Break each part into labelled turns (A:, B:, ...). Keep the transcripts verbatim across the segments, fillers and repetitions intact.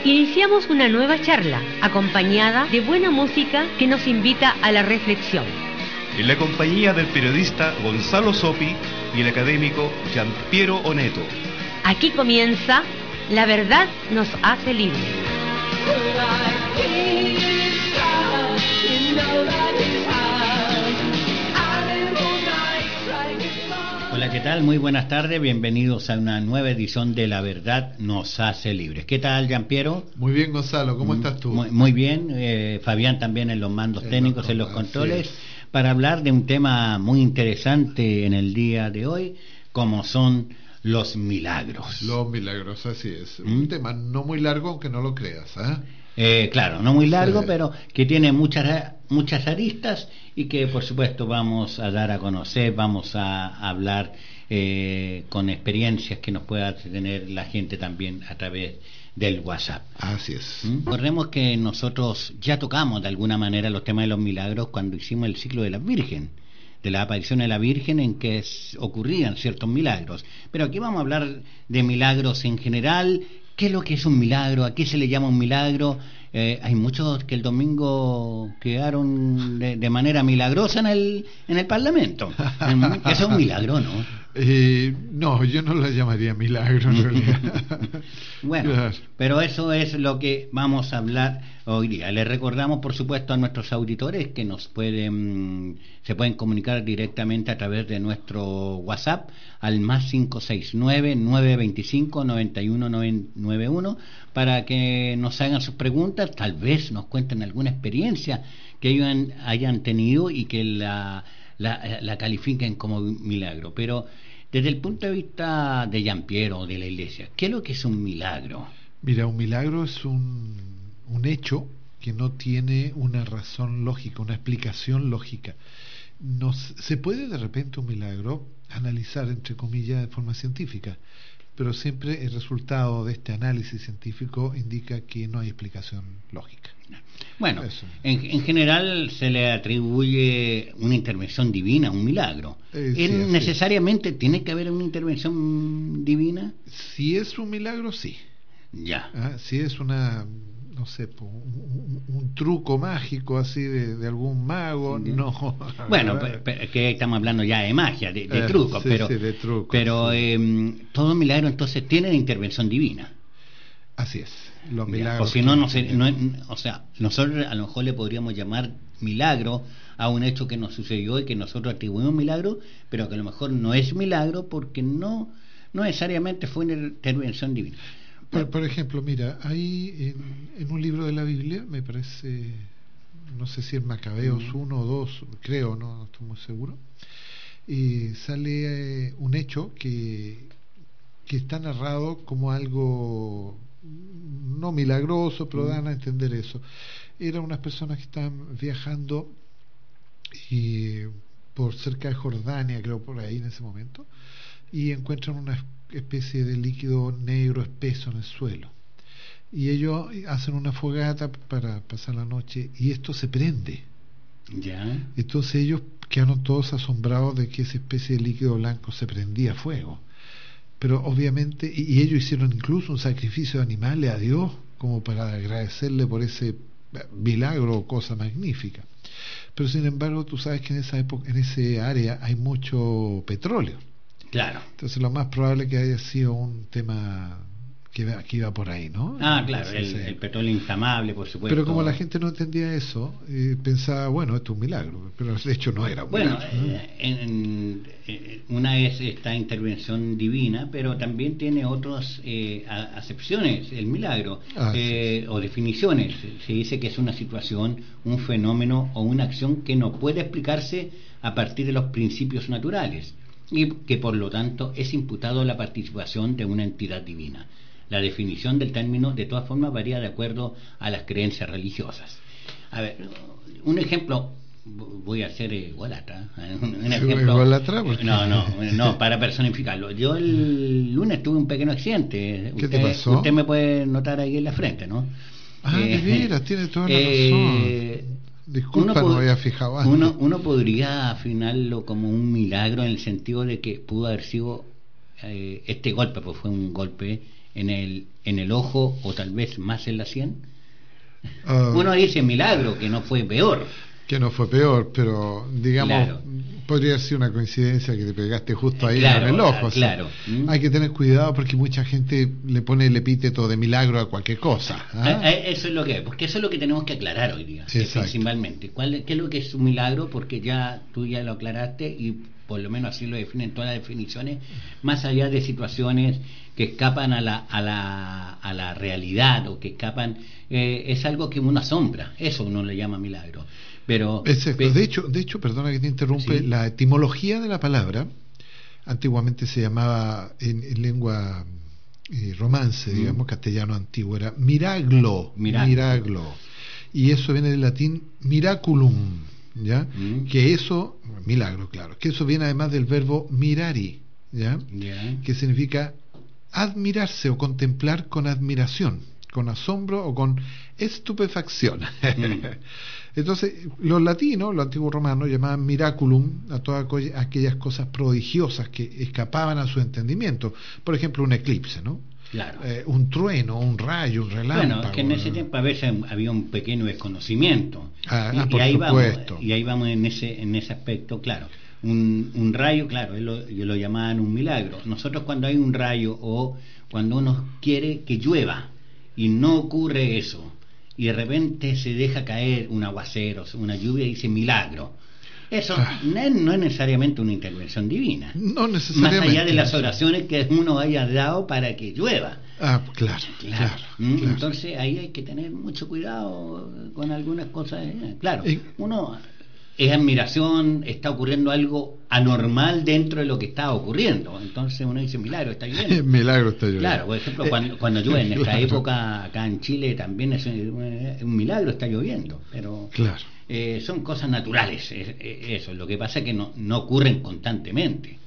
A: Iniciamos una nueva charla acompañada de buena música que nos invita a la reflexión.
B: En la compañía del periodista Gonzalo Sopi y el académico Giampiero Oneto.
A: Aquí comienza La Verdad Nos Hace Libres.
C: Hola, ¿qué tal? Muy buenas tardes, bienvenidos a una nueva edición de La Verdad Nos Hace Libres. ¿Qué tal, Giampiero?
D: Muy bien, Gonzalo, ¿cómo estás tú?
C: Muy, muy bien, eh, Fabián también en los mandos en técnicos, los, en los controles, para hablar de un tema muy interesante en el día de hoy, como son los milagros.
D: Los milagros, así es. ¿Mm? Un tema no muy largo, aunque no lo creas, ¿eh?
C: Eh, claro, no muy largo,
D: sí.
C: pero que tiene muchas muchas aristas y que por supuesto vamos a dar a conocer, vamos a hablar eh, con experiencias que nos pueda tener la gente también a través del WhatsApp.
D: Así es.
C: ¿Mm? Recordemos que nosotros ya tocamos de alguna manera los temas de los milagros cuando hicimos el ciclo de la Virgen, de la aparición de la Virgen, en que es, ocurrían ciertos milagros. Pero aquí vamos a hablar de milagros en general. ¿Qué es lo que es un milagro? ¿A qué se le llama un milagro? Eh, hay muchos que el domingo quedaron de, de manera milagrosa en el en el Parlamento. Eso es un milagro, ¿no?
D: Eh, no, yo no lo llamaría milagro en realidad.
C: Bueno, claro. Pero eso es lo que vamos a hablar hoy día. Les recordamos, por supuesto, a nuestros auditores que nos pueden se pueden comunicar directamente a través de nuestro WhatsApp al más cinco seis nueve, nueve dos cinco, nueve uno nueve uno para que nos hagan sus preguntas, tal vez nos cuenten alguna experiencia que ellos hayan, hayan tenido y que la, la, la califiquen como milagro. Pero desde el punto de vista de Giampiero, de la Iglesia, ¿qué es lo que es un milagro?
D: Mira, un milagro es un, un hecho que no tiene una razón lógica, una explicación lógica. Nos, se puede de repente un milagro analizar, entre comillas, de forma científica, pero siempre el resultado de este análisis científico indica que no hay explicación lógica.
C: Bueno, en, en general se le atribuye una intervención divina, un milagro.
D: Eh, sí,
C: ¿Necesariamente es. tiene que haber una intervención divina?
D: Si es un milagro, sí.
C: Ya.
D: ¿Ah? Si es una, no sé, un, un, un truco mágico así de, de algún mago, sí. no.
C: Bueno, pero, que estamos hablando ya de magia, de, de
D: eh,
C: trucos,
D: sí,
C: pero,
D: sí, de trucos,
C: pero
D: sí.
C: eh, todo milagro entonces tiene intervención divina.
D: Así es. Los milagros.
C: O si no, no, sé, no, o sea, nosotros a lo mejor le podríamos llamar milagro a un hecho que nos sucedió y que nosotros atribuimos milagro, pero que a lo mejor no es milagro porque no, no necesariamente fue una intervención divina.
D: Por, por ejemplo, mira, hay en, en un libro de la Biblia, me parece, no sé si es Macabeos uno o dos, creo, no, no estoy muy seguro, y sale eh, un hecho que, que está narrado como algo no milagroso, pero dan a entender eso. Eran unas personas que estaban viajando y por cerca de Jordania, creo, por ahí en ese momento, y encuentran una especie de líquido negro espeso en el suelo. Y ellos hacen una fogata para pasar la noche y esto se prende.
C: Ya.
D: Entonces ellos quedaron todos asombrados de que esa especie de líquido blanco se prendía a fuego. Pero obviamente, y, y ellos hicieron incluso un sacrificio de animales a Dios como para agradecerle por ese milagro o cosa magnífica. Pero sin embargo, tú sabes que en esa época, en ese área hay mucho petróleo.
C: Claro.
D: Entonces lo más probable es que haya sido un tema que, que iba por ahí, ¿no?
C: Ah, claro,
D: Entonces,
C: el,
D: sí.
C: el petróleo inflamable, por supuesto.
D: Pero como la gente no entendía eso, eh, pensaba, bueno, esto es un milagro, pero de hecho no era un
C: bueno,
D: milagro.
C: Eh, en, en, una es esta intervención divina, pero también tiene otras eh, acepciones, el milagro,
D: ah,
C: eh,
D: sí.
C: o definiciones. Se dice que es una situación, un fenómeno o una acción que no puede explicarse a partir de los principios naturales y que por lo tanto es imputado la participación de una entidad divina. La definición del término de todas formas varía de acuerdo a las creencias religiosas. A ver, un ejemplo, voy a ser igualatra. Un ejemplo,
D: ¿Igualatra?
C: No, no, no, para personificarlo. Yo el lunes tuve un pequeño accidente.
D: ¿Qué
C: usted,
D: te pasó?
C: Usted me puede notar ahí en la frente, ¿no?
D: Ah, eh, de veras, tiene toda la
C: eh,
D: razón. Disculpa, no me había fijado antes.
C: Uno, uno podría afinarlo como un milagro en el sentido de que pudo haber sido eh, este golpe, pues fue un golpe en el, en el ojo o tal vez más en la sien. Uh, Uno dice milagro, que no fue peor.
D: Que no fue peor, pero digamos, claro. podría ser una coincidencia que te pegaste justo ahí claro, en el ojo.
C: Claro.
D: ¿sí? Hay que tener cuidado porque mucha gente le pone el epíteto de milagro a cualquier cosa. ¿ah?
C: Eso es lo que es, porque eso es lo que tenemos que aclarar hoy día, principalmente. ¿Cuál, ¿Qué es lo que es un milagro? Porque ya tú ya lo aclaraste y por lo menos así lo definen todas las definiciones, más allá de situaciones que escapan a la, a la, a la realidad o que escapan, eh, es algo que uno asombra, eso uno le llama milagro. Pero,
D: Exacto. De hecho, de hecho, perdona que te interrumpe, ¿sí? La etimología de la palabra antiguamente se llamaba en, en lengua eh, romance, mm. digamos, castellano antiguo, era miraglo, miraglo, miraglo. Y eso viene del latín miraculum, ¿ya? Mm. Que eso, milagro, claro, que eso viene además del verbo mirari, ¿ya? Yeah. Que significa admirarse o contemplar con admiración, con asombro o con estupefacción. Mm. Entonces, los latinos, los antiguos romanos, llamaban miraculum a todas aquellas cosas prodigiosas que escapaban a su entendimiento. Por ejemplo, un eclipse, ¿no?
C: Claro.
D: Eh, un trueno, un rayo, un relámpago.
C: Bueno, es que en ese tiempo a veces había un pequeño desconocimiento.
D: Ah,
C: y,
D: ah, por
C: y ahí
D: supuesto.
C: Vamos, y ahí vamos en ese, en ese aspecto, claro. Un, un rayo, claro, ellos lo, lo llamaban un milagro. Nosotros cuando hay un rayo o cuando uno quiere que llueva y no ocurre eso, y de repente se deja caer un aguacero, una lluvia y dice milagro. Eso ah. no, es, no es necesariamente una intervención divina.
D: No necesariamente.
C: Más allá de las oraciones que uno haya dado para que llueva.
D: Ah, claro, claro. claro,
C: ¿Mm?
D: claro.
C: Entonces ahí hay que tener mucho cuidado con algunas cosas. Claro, eh, uno es admiración, está ocurriendo algo anormal dentro de lo que está ocurriendo. Entonces uno dice, milagro, está lloviendo.
D: Milagro está lloviendo.
C: Claro, por ejemplo, cuando, cuando llueve en esta claro. época, acá en Chile también es un, un milagro, está lloviendo. Pero
D: claro.
C: eh, son cosas naturales, es, es, eso. Lo que pasa es que no, no ocurren constantemente.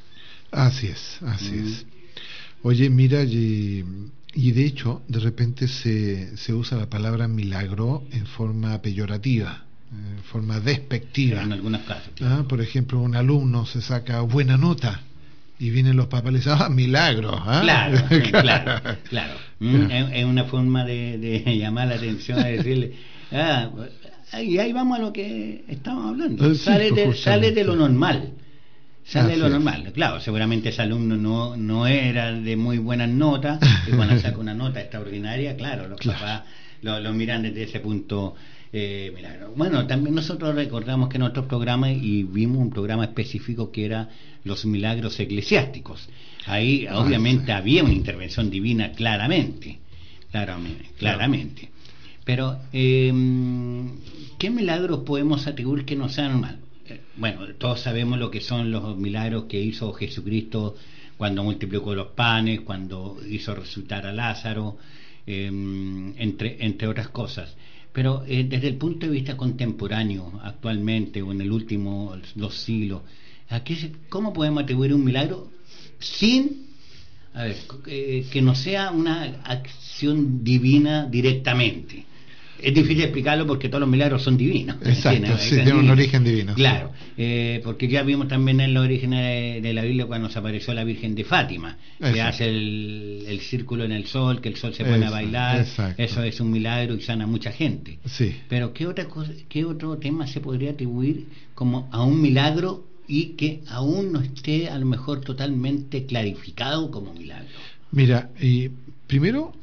D: Así es, así mm. es. Oye, mira, y, y de hecho, de repente se, se usa la palabra milagro en forma peyorativa. En forma despectiva.
C: En algunos casos. Claro.
D: ¿Ah? Por ejemplo, un alumno se saca buena nota y vienen los papás y le dicen, ¡ah, milagro! ¿ah?
C: Claro, claro, claro. Mm, es, es una forma de, de llamar la atención, de decirle, ah, y ahí vamos a lo que estamos hablando. Sí, sale, de, sale de lo normal. Sale de lo normal. Es. Claro, seguramente ese alumno no, no era de muy buenas notas, y cuando saca una nota extraordinaria, claro, los claro. papás lo, lo miran desde ese punto. Eh, milagro. Bueno, también nosotros recordamos que en otros programas y vimos un programa específico que era los milagros eclesiásticos. Ahí ah, obviamente sí. había una intervención divina claramente, claramente, claramente. Pero eh, ¿qué milagros podemos atribuir que no sean mal? Eh, bueno, todos sabemos lo que son los milagros que hizo Jesucristo cuando multiplicó los panes, cuando hizo resucitar a Lázaro, eh, entre entre otras cosas. Pero eh, desde el punto de vista contemporáneo, actualmente o en el último dos siglos, ¿a qué se, ¿cómo podemos atribuir un milagro sin a ver, eh, que no sea una acción divina directamente? Es difícil explicarlo porque todos los milagros son divinos.
D: Exacto, sí, tienen un origen divino.
C: Claro, sí. eh, porque ya vimos también en los orígenes de, de la Biblia cuando se apareció la Virgen de Fátima, exacto. que hace el, el círculo en el sol, que el sol se pone exacto, a bailar, exacto. eso es un milagro y sana a mucha gente.
D: Sí.
C: Pero ¿qué otra cosa, qué otro tema se podría atribuir como a un milagro y que aún no esté a lo mejor totalmente clarificado como milagro?
D: Mira, y primero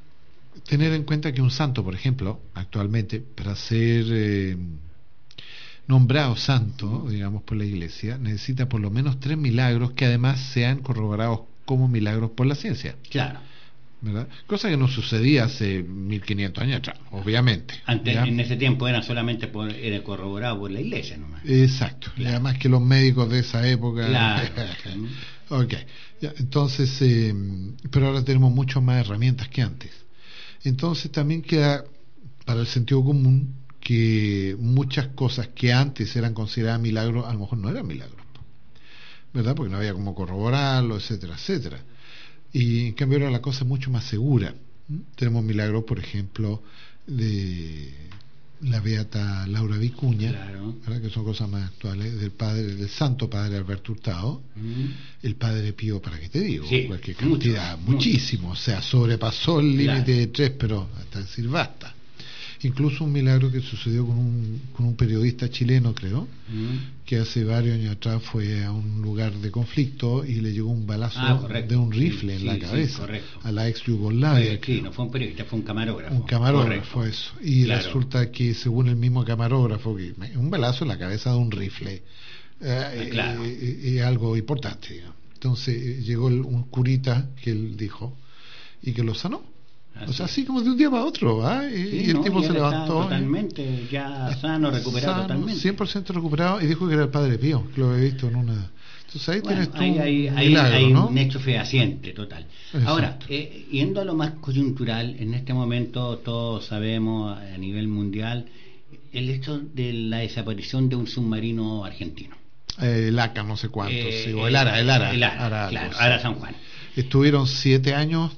D: tener en cuenta que un santo, por ejemplo, actualmente, para ser eh, nombrado santo, digamos, por la Iglesia, necesita por lo menos tres milagros que además sean corroborados como milagros por la ciencia.
C: Claro.
D: ¿Verdad? Cosa que no sucedía hace mil quinientos años atrás, obviamente.
C: Antes, en ese tiempo era solamente por, era corroborado por la Iglesia nomás.
D: Exacto. Claro. Y además que los médicos de esa época...
C: Claro.
D: Ok. Ya, entonces, eh, pero ahora tenemos muchas más herramientas que antes. Entonces también queda para el sentido común que muchas cosas que antes eran consideradas milagros a lo mejor no eran milagros, ¿verdad? Porque no había cómo corroborarlo, etcétera, etcétera. Y en cambio ahora la cosa es mucho más segura. ¿Mm? Tenemos milagros, por ejemplo, de, la beata Laura Vicuña,
C: claro.
D: ¿verdad? Que son cosas más actuales, del padre, del santo padre Alberto Hurtado, mm. el padre Pío, para qué te digo,
C: sí,
D: cualquier cantidad, mucho, muchísimo, mucho. O sea, sobrepasó el límite claro. de tres, pero hasta decir basta. Incluso un milagro que sucedió con un, con un periodista chileno, creo, mm. que hace varios años atrás fue a un lugar de conflicto y le llegó un balazo ah, de un rifle sí, en la sí, cabeza sí, a la ex Yugoslavia.
C: Sí, no fue un periodista, fue un camarógrafo.
D: Un camarógrafo, correcto. Eso. Y claro. resulta que, según el mismo camarógrafo, que un balazo en la cabeza de un rifle eh, claro. es eh, eh, algo importante. Digamos. Entonces llegó el, un curita que él dijo y que lo sanó. Así. O sea, así como de un día para otro, ¿ah? Y,
C: sí,
D: y el
C: no,
D: tipo
C: y
D: se levantó.
C: Totalmente, ya sano, recuperado sano, totalmente.
D: cien por ciento recuperado, y dijo que era el padre Pío, que lo había visto en una. Entonces ahí bueno, tienes tú
C: hay, hay,
D: un
C: hay,
D: milagro,
C: hay
D: ¿no?
C: un hecho fehaciente, total.
D: Exacto.
C: Ahora, eh, yendo a lo más coyuntural, en este momento todos sabemos a nivel mundial el hecho de la desaparición de un submarino argentino.
D: Eh, el ACA, no sé cuánto, eh, sí, o el ARA, el ARA.
C: El ARA,
D: ARA,
C: claro,
D: algo,
C: ARA
D: sí.
C: San Juan.
D: Estuvieron siete años.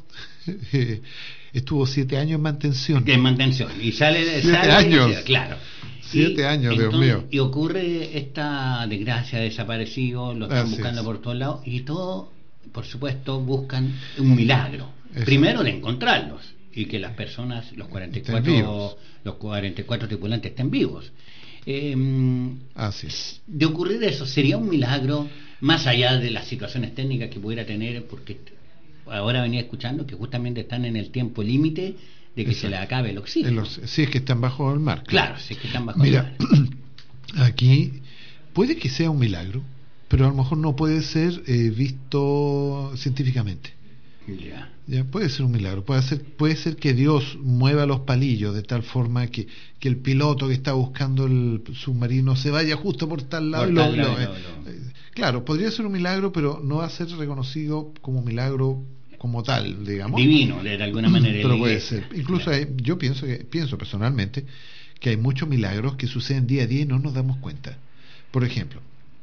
D: Estuvo siete años en mantención.
C: En mantención. Y sale de
D: siete años.
C: Y, claro.
D: Siete y, años, entonces, Dios mío.
C: Y ocurre esta desgracia, desaparecido, lo están Así buscando es. por todos lados, y todos, por supuesto, buscan un milagro. Exacto. Primero de encontrarlos y que las personas, los cuarenta y cuatro, los cuarenta y cuatro tripulantes estén vivos. Eh,
D: Así es.
C: De ocurrir eso, sería un milagro, más allá de las situaciones técnicas que pudiera tener, porque ahora venía escuchando que justamente están en el tiempo límite de que Exacto. se le acabe el oxígeno.
D: Los, si es que están bajo el mar.
C: Claro, claro si es que están bajo
D: Mira,
C: el mar.
D: Aquí puede que sea un milagro, pero a lo mejor no puede ser eh, visto científicamente.
C: Yeah.
D: Ya, puede ser un milagro, puede ser, puede ser que Dios mueva los palillos de tal forma que, que el piloto que está buscando el submarino se vaya justo por tal lado. Por tal lo, lado lo, lo, eh, claro, podría ser un milagro, pero no va a ser reconocido como milagro como tal, digamos.
C: Divino, de alguna manera.
D: Pero puede ser. Incluso hay, yo pienso que pienso personalmente que hay muchos milagros que suceden día a día y no nos damos cuenta. Por ejemplo,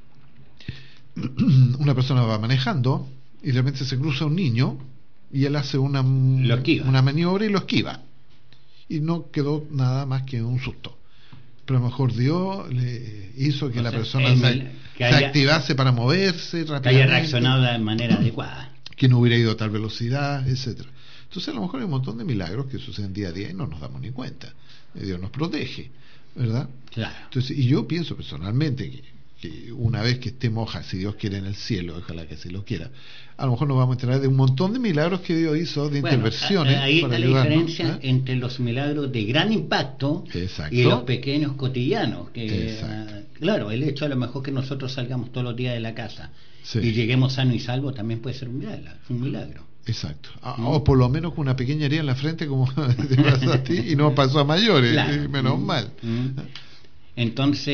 D: una persona va manejando y de repente se cruza un niño y él hace una, una maniobra y lo esquiva. Y no quedó nada más que un susto. Pero a lo mejor Dios le hizo que o la sea, persona se, que haya, se activase para moverse rápidamente.
C: Que haya reaccionado de manera adecuada.
D: Que no hubiera ido a tal velocidad, etcétera. Entonces a lo mejor hay un montón de milagros que suceden día a día y no nos damos ni cuenta. Dios nos protege, ¿verdad?
C: Claro.
D: Entonces, y yo pienso personalmente que, que una vez que estemos, si Dios quiere, en el cielo, ojalá que así lo quiera, a lo mejor nos vamos a enterar de un montón de milagros que Dios hizo, de bueno, interversiones.
C: Ahí está la diferencia ¿eh? entre los milagros de gran impacto
D: Exacto.
C: y los pequeños cotidianos. Que,
D: Exacto.
C: uh, claro, el hecho a lo mejor que nosotros salgamos todos los días de la casa
D: sí.
C: y lleguemos sanos y salvos también puede ser un milagro. Un milagro.
D: Exacto. ¿Mm? O por lo menos con una pequeña herida en la frente, como te pasó a ti, y no pasó a mayores, claro. menos
C: ¿Mm?
D: mal.
C: ¿Mm? Entonces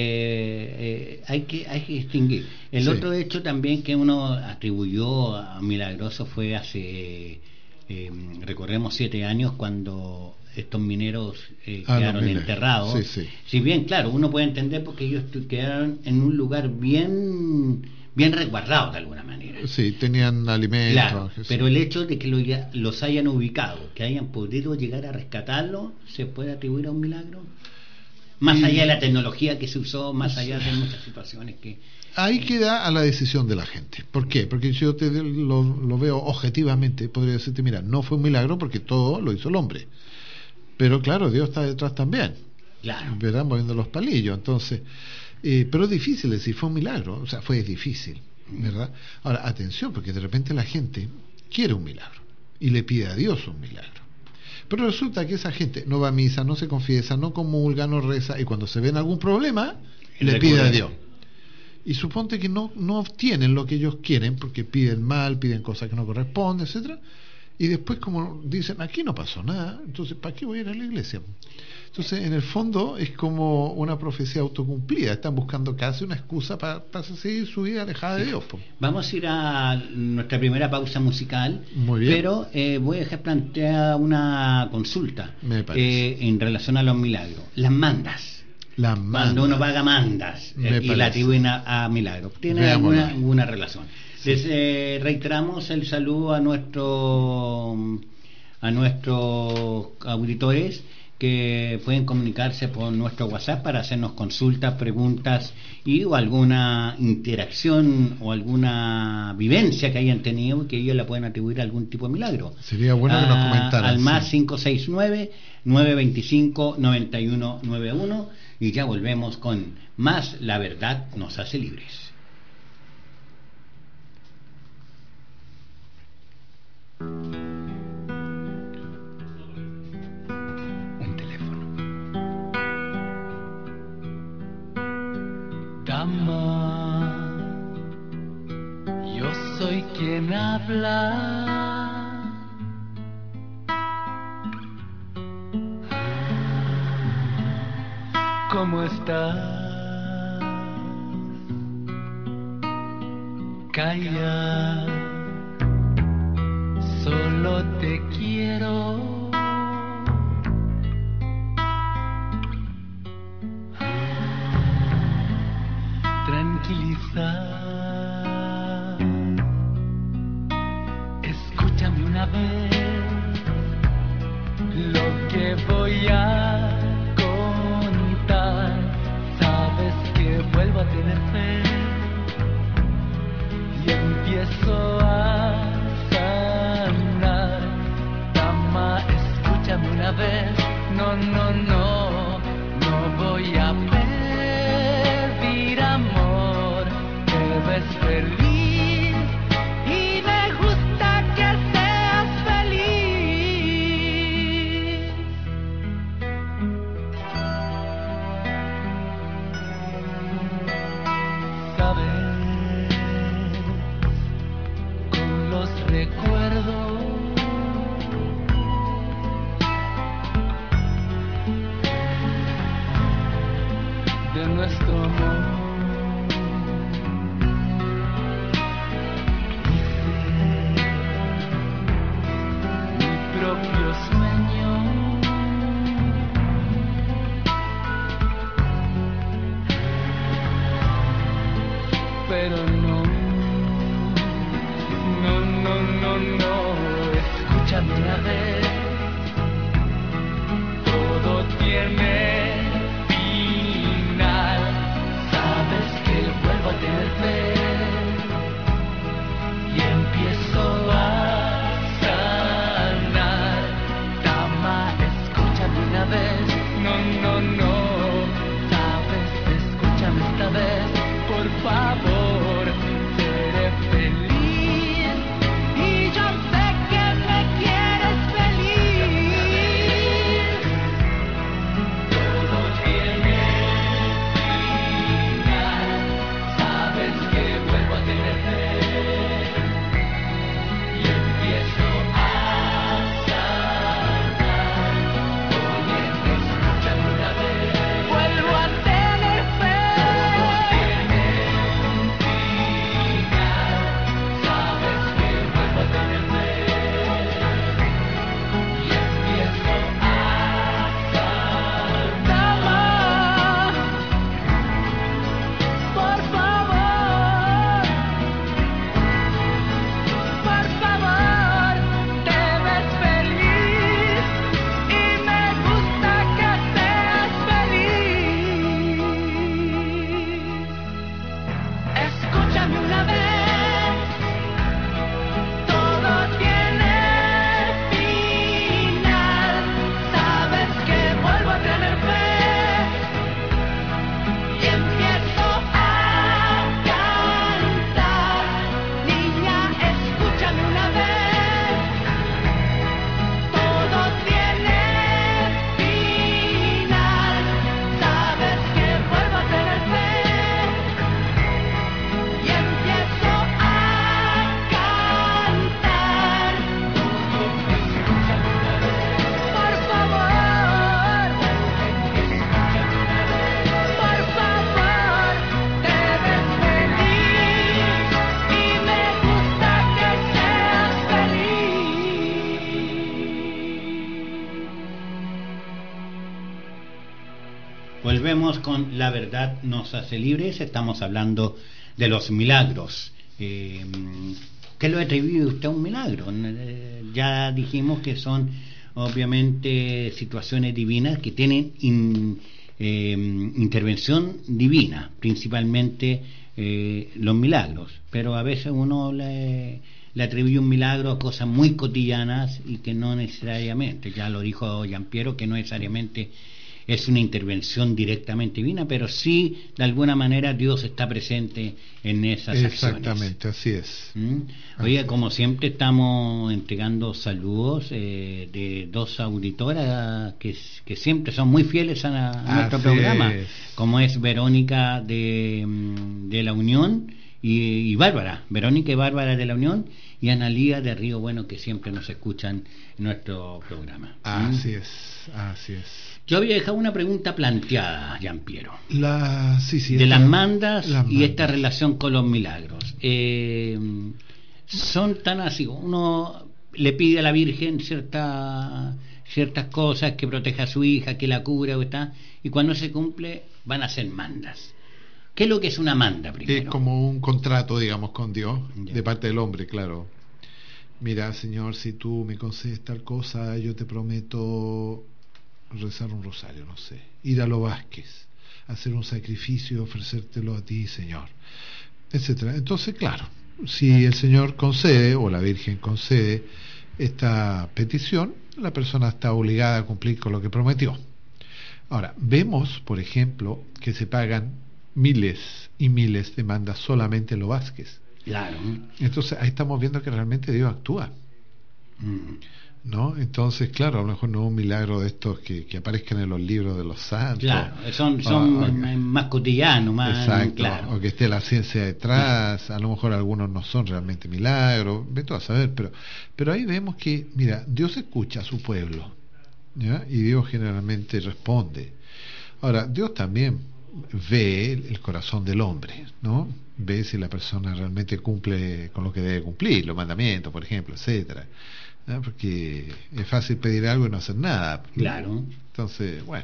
C: eh, hay que hay que distinguir. El sí. otro hecho también que uno atribuyó a milagroso fue hace eh, recorremos siete años cuando estos mineros eh, ah, quedaron no, enterrados.
D: Sí, sí.
C: Si bien, claro, uno puede entender porque ellos quedaron en un lugar bien bien resguardado de alguna manera.
D: Sí, tenían alimentos.
C: Claro,
D: sí.
C: Pero el hecho de que lo, los hayan ubicado, que hayan podido llegar a rescatarlo, ¿se puede atribuir a un milagro? Más y, allá de la tecnología que se usó, más allá de muchas situaciones que...
D: Ahí queda a la decisión de la gente. ¿Por qué? Porque yo te lo, lo veo objetivamente, podría decirte, mira, no fue un milagro porque todo lo hizo el hombre. Pero claro, Dios está detrás también.
C: Claro.
D: Verán, moviendo los palillos. Entonces, eh, pero es difícil decir, fue un milagro. O sea, fue difícil, ¿verdad? Ahora, atención, porque de repente la gente quiere un milagro y le pide a Dios un milagro. Pero resulta que esa gente no va a misa, no se confiesa, no comulga, no reza, y cuando se ven algún problema, le pide a Dios. Y suponte que no, no obtienen lo que ellos quieren, porque piden mal, piden cosas que no corresponden, etcétera. Y después, como dicen, aquí no pasó nada, entonces, ¿para qué voy a ir a la iglesia? Entonces, en el fondo, es como una profecía autocumplida. Están buscando casi una excusa para, para seguir su vida alejada sí. de Dios. Po.
C: Vamos a ir a nuestra primera pausa musical.
D: Muy bien.
C: Pero eh, voy a dejar plantear una consulta
D: Me parece.
C: Eh, en relación a los milagros. Las mandas.
D: Las mandas.
C: Cuando uno paga mandas eh, y la atribuyen a, a milagros. ¿Tiene alguna, alguna relación? Sí. Les eh, reiteramos el saludo a nuestro a nuestros auditores que pueden comunicarse por nuestro WhatsApp para hacernos consultas, preguntas y o alguna interacción o alguna vivencia que hayan tenido y que ellos la pueden atribuir a algún tipo de milagro.
D: Sería bueno
C: ah,
D: que nos comentaran.
C: Al más
D: sí.
C: cinco seis nueve, nueve dos cinco, nueve uno nueve uno y ya volvemos con más La Verdad Nos Hace Libres.
E: Dama, yo soy quien habla. ¿Cómo estás? Calla, solo te quiero. Tranquilizar. Escúchame una vez lo que voy a contar. Sabes que vuelvo a tener fe y empiezo a sanar. Dama, escúchame una vez. No, no, no, no voy a pedir amor. Te ves feliz y me gusta que seas feliz. Sabes, con los recuerdos de nuestro amor, hice mi propio sueño. Pero no, no, no, no, no, escúchame una vez, todo tiene final, sabes que vuelvo a tener fe y empiezo a sanar. Dama, escúchame una vez, no, no, no, sabes, escúchame esta vez. Por favor, seré feliz y yo sé que me quieres feliz. Todo tiene final, sabes que vuelvo a tener fe y empiezo a sanar. Oye, escúchame una vez, vuelvo a tener fe.
C: Volvemos con La Verdad Nos Hace Libres. Estamos hablando de los milagros. Eh, ¿Qué lo atribuye usted a un milagro? Eh, ya dijimos que son obviamente situaciones divinas que tienen in, eh, intervención divina, principalmente eh, los milagros, pero a veces uno le, le atribuye un milagro a cosas muy cotidianas y que no necesariamente, ya lo dijo Giampiero, que no necesariamente es una intervención directamente divina, pero sí de alguna manera Dios está presente en esas
D: Exactamente,
C: acciones.
D: así es.
C: ¿Mm? Oye, como siempre estamos entregando saludos eh, de dos auditoras que, que siempre son muy fieles a, a nuestro
D: Así
C: programa,
D: es.
C: como es Verónica de, de La Unión y, y Bárbara, Verónica y Bárbara de La Unión, y Analía de Río Bueno, que siempre nos escuchan en nuestro programa.
D: Así
C: ¿Mm?
D: es, así es.
C: Yo había dejado una pregunta planteada, Giampiero,
D: La, sí, sí,
C: de
D: esta-
C: las mandas
D: las
C: y esta
D: mandas.
C: relación con los milagros. Eh, son tan así, uno le pide a la Virgen cierta, ciertas cosas, que proteja a su hija, que la cubra, o está, y cuando se cumple van a ser mandas. ¿Qué es lo que es una manda primero?
D: Es como un contrato, digamos, con Dios,
C: Ya.
D: de parte del hombre, claro. Mira, Señor, si tú me concedes tal cosa, yo te prometo rezar un rosario, no sé, ir a los Vázquez, hacer un sacrificio, ofrecértelo a ti, Señor, etcétera. Entonces, claro, si el Señor concede o la Virgen concede esta petición, la persona está obligada a cumplir con lo que prometió. Ahora, vemos, por ejemplo, que se pagan miles y miles de mandas solamente en los Vázquez.
C: Claro.
D: Entonces ahí estamos viendo que realmente Dios actúa, ¿no? Entonces, claro, a lo mejor no es un milagro de estos que, que aparezcan en los libros de los santos.
C: Claro, son, son
D: O- o-
C: más, más cotidianos, más
D: Exacto,
C: claro.
D: o que esté la ciencia detrás, a lo mejor algunos no son realmente milagros, vete a saber, pero, pero ahí vemos que, mira, Dios escucha a su pueblo, ¿ya? Y Dios generalmente responde. Ahora, Dios también ve el, el corazón del hombre, ¿no? Ve si la persona realmente cumple con lo que debe cumplir, los mandamientos, por ejemplo, etcétera. ¿No? Porque es fácil pedir algo y no hacer nada.
C: Claro.
D: Entonces, bueno,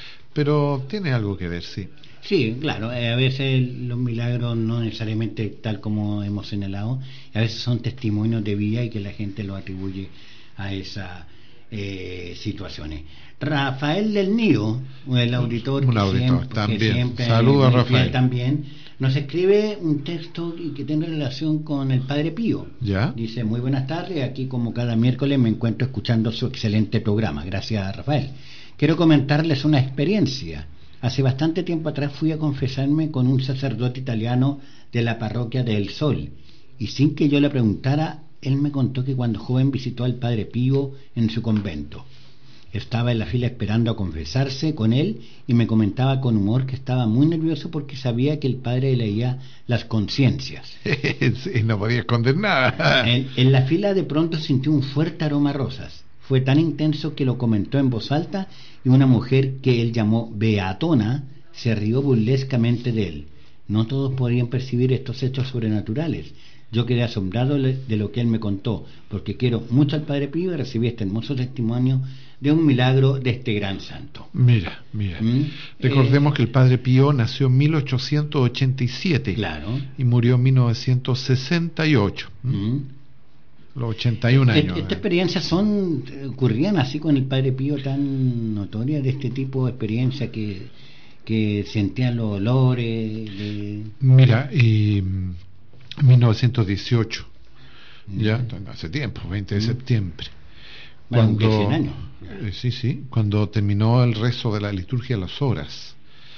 D: pero tiene algo que ver, sí.
C: Sí, claro, eh, a veces los milagros no necesariamente tal como hemos señalado, a veces son testimonios de vida y que la gente lo atribuye a esas eh, situaciones. Rafael del Nido, el auditor,
D: Un
C: que
D: auditor,
C: siempre, que
D: también.
C: siempre
D: Saludos a
C: muy
D: Rafael.
C: fiel también, nos escribe un texto y que tiene relación con el Padre Pío.
D: ¿Ya?
C: Dice: muy buenas tardes, aquí como cada miércoles me encuentro escuchando su excelente programa. Gracias, Rafael. Quiero comentarles una experiencia. Hace bastante tiempo atrás fui a confesarme con un sacerdote italiano de la parroquia de El Sol, y sin que yo le preguntara, él me contó que cuando joven visitó al Padre Pío en su convento. Estaba en la fila esperando a confesarse con él y me comentaba con humor que estaba muy nervioso porque sabía que el padre leía las conciencias.
D: Sí, no podía esconder nada.
C: En, en la fila de pronto sintió un fuerte aroma a rosas. Fue tan intenso que lo comentó en voz alta y una mujer que él llamó Beatona se rió burlescamente de él. No todos podían percibir estos hechos sobrenaturales. Yo quedé asombrado de lo que él me contó, porque quiero mucho al Padre Pío y recibí este hermoso testimonio de un milagro de este gran santo.
D: Mira, mira.
C: ¿Mm?
D: Recordemos
C: Eh,
D: que el Padre Pío nació en mil ochocientos ochenta y siete
C: Claro.
D: y murió en mil novecientos sesenta y ocho.
C: ¿Mm?
D: Los ochenta y un años.
C: Estas experiencias son ocurrían así con el Padre Pío, tan notorias de este tipo de experiencias que, que sentían los olores. De...
D: Mira, y mm, mil novecientos dieciocho, ya hace tiempo, veinte de septiembre.
C: Bueno,
D: Cuando,
C: que cien años.
D: eh, sí, sí, cuando terminó el rezo de la liturgia de las horas,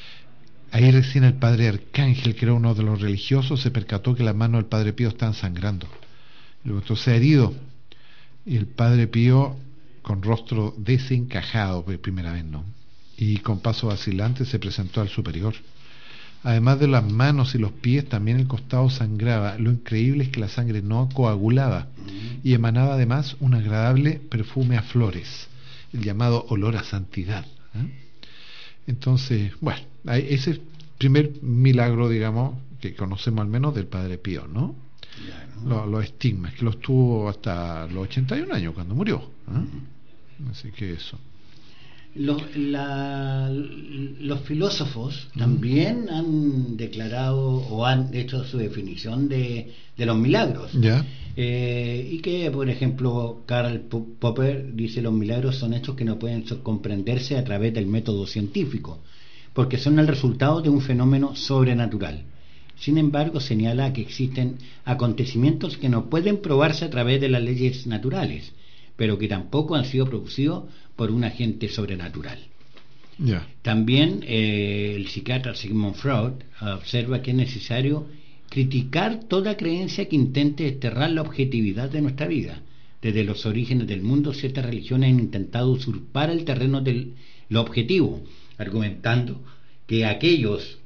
D: ahí recién el padre Arcángel, que era uno de los religiosos, se percató que las manos del Padre Pío estaban sangrando. Luego entonces se ha herido, y el Padre Pío, con rostro desencajado por primera vez, ¿no? Y con paso vacilante se presentó al superior. Además de las manos y los pies, también el costado sangraba. Lo increíble es que la sangre no coagulaba y emanaba además un agradable perfume a flores, el llamado olor a santidad, ¿eh? Entonces, bueno, ese es el primer milagro, digamos, que conocemos al menos del Padre Pío, ¿no? Los, los estigmas, que los tuvo hasta los ochenta y un años cuando murió, ¿eh? Así que eso.
C: Los, la, los filósofos también han declarado o han hecho su definición de, de los milagros.
D: Ya.
C: Eh, y que, por ejemplo, Karl Popper dice: los milagros son hechos que no pueden comprenderse a través del método científico, porque son el resultado de un fenómeno sobrenatural. Sin embargo, señala que existen acontecimientos que no pueden probarse a través de las leyes naturales, pero que tampoco han sido producidos por un agente sobrenatural.
D: Yeah.
C: También eh, el psiquiatra Sigmund Freud observa que es necesario criticar toda creencia que intente desterrar la objetividad de nuestra vida. Desde los orígenes del mundo, ciertas religiones han intentado usurpar el terreno de lo objetivo, argumentando que aquellos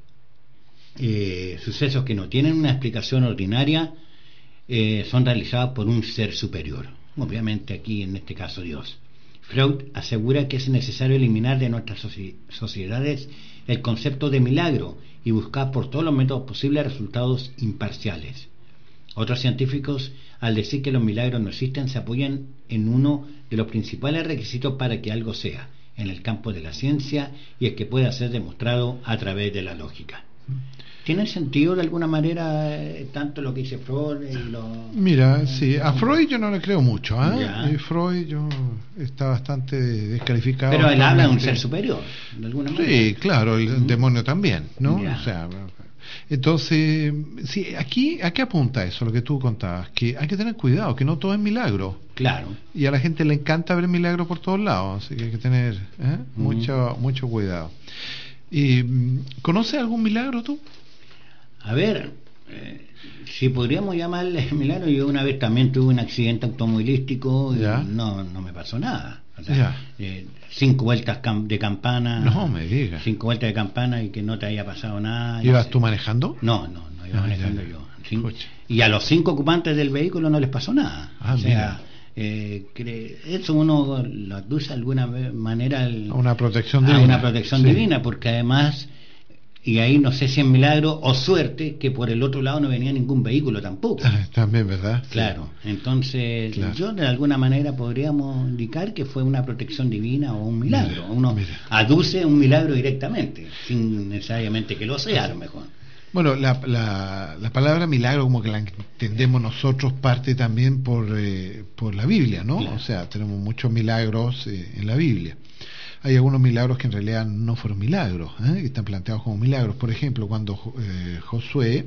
C: eh, sucesos que no tienen una explicación ordinaria eh, son realizados por un ser superior. Obviamente aquí, en este caso, Dios. Freud asegura que es necesario eliminar de nuestras sociedades el concepto de milagro y buscar por todos los métodos posibles resultados imparciales. Otros científicos, al decir que los milagros no existen, se apoyan en uno de los principales requisitos para que algo sea, en el campo de la ciencia, y es que pueda ser demostrado a través de la lógica. ¿Tiene sentido de alguna manera eh, tanto lo que dice Freud y lo...
D: Mira, sí, a Freud yo no le creo mucho, ¿eh?
C: Ya.
D: Y Freud yo está bastante descalificado.
C: Pero él habla de un
D: actualmente.
C: ser superior, de alguna manera.
D: Sí, claro, el
C: ¿Mm?
D: demonio también, ¿no?
C: Ya.
D: O sea, entonces, sí, aquí, ¿a qué apunta eso, lo que tú contabas? Que hay que tener cuidado, que no todo es milagro.
C: Claro.
D: Y a la gente le encanta ver milagros por todos lados, así que hay que tener ¿eh?
C: Mm.
D: mucho, mucho cuidado. Y, ¿conoces algún milagro tú?
C: A ver, eh, si podríamos llamarle milagro, yo una vez también tuve un accidente automovilístico y
D: Ya.
C: no, no me pasó nada. O sea,
D: Ya.
C: eh, cinco vueltas cam- de campana.
D: No me digas.
C: Cinco vueltas de campana y que no te haya pasado nada.
D: ¿Ibas
C: no sé.
D: tú manejando?
C: No, no, no iba
D: Ah,
C: manejando
D: ya, ya.
C: yo. Cin-
D: Pucha.
C: Y a los cinco ocupantes del vehículo no les pasó nada.
D: Ah,
C: o sea,
D: mira.
C: eh, cre- eso uno lo aduce de alguna ve- manera al-
D: Una protección
C: a
D: divina.
C: una protección
D: Sí.
C: divina, porque además, y ahí no sé si es milagro o suerte, que por el otro lado no venía ningún vehículo tampoco.
D: Ah, también, ¿verdad? Sí.
C: Claro, entonces
D: Claro.
C: yo de alguna manera podríamos indicar que fue una protección divina o un milagro.
D: Mira,
C: Uno
D: mira.
C: aduce un milagro directamente, sin necesariamente que lo sea a lo mejor.
D: Bueno, la, la, la palabra milagro, como que la entendemos nosotros, parte también por, eh, por la Biblia, ¿no?
C: Claro.
D: O sea, tenemos muchos milagros eh, en la Biblia. Hay algunos milagros que en realidad no fueron milagros, ¿eh? que están planteados como milagros. Por ejemplo, cuando eh, Josué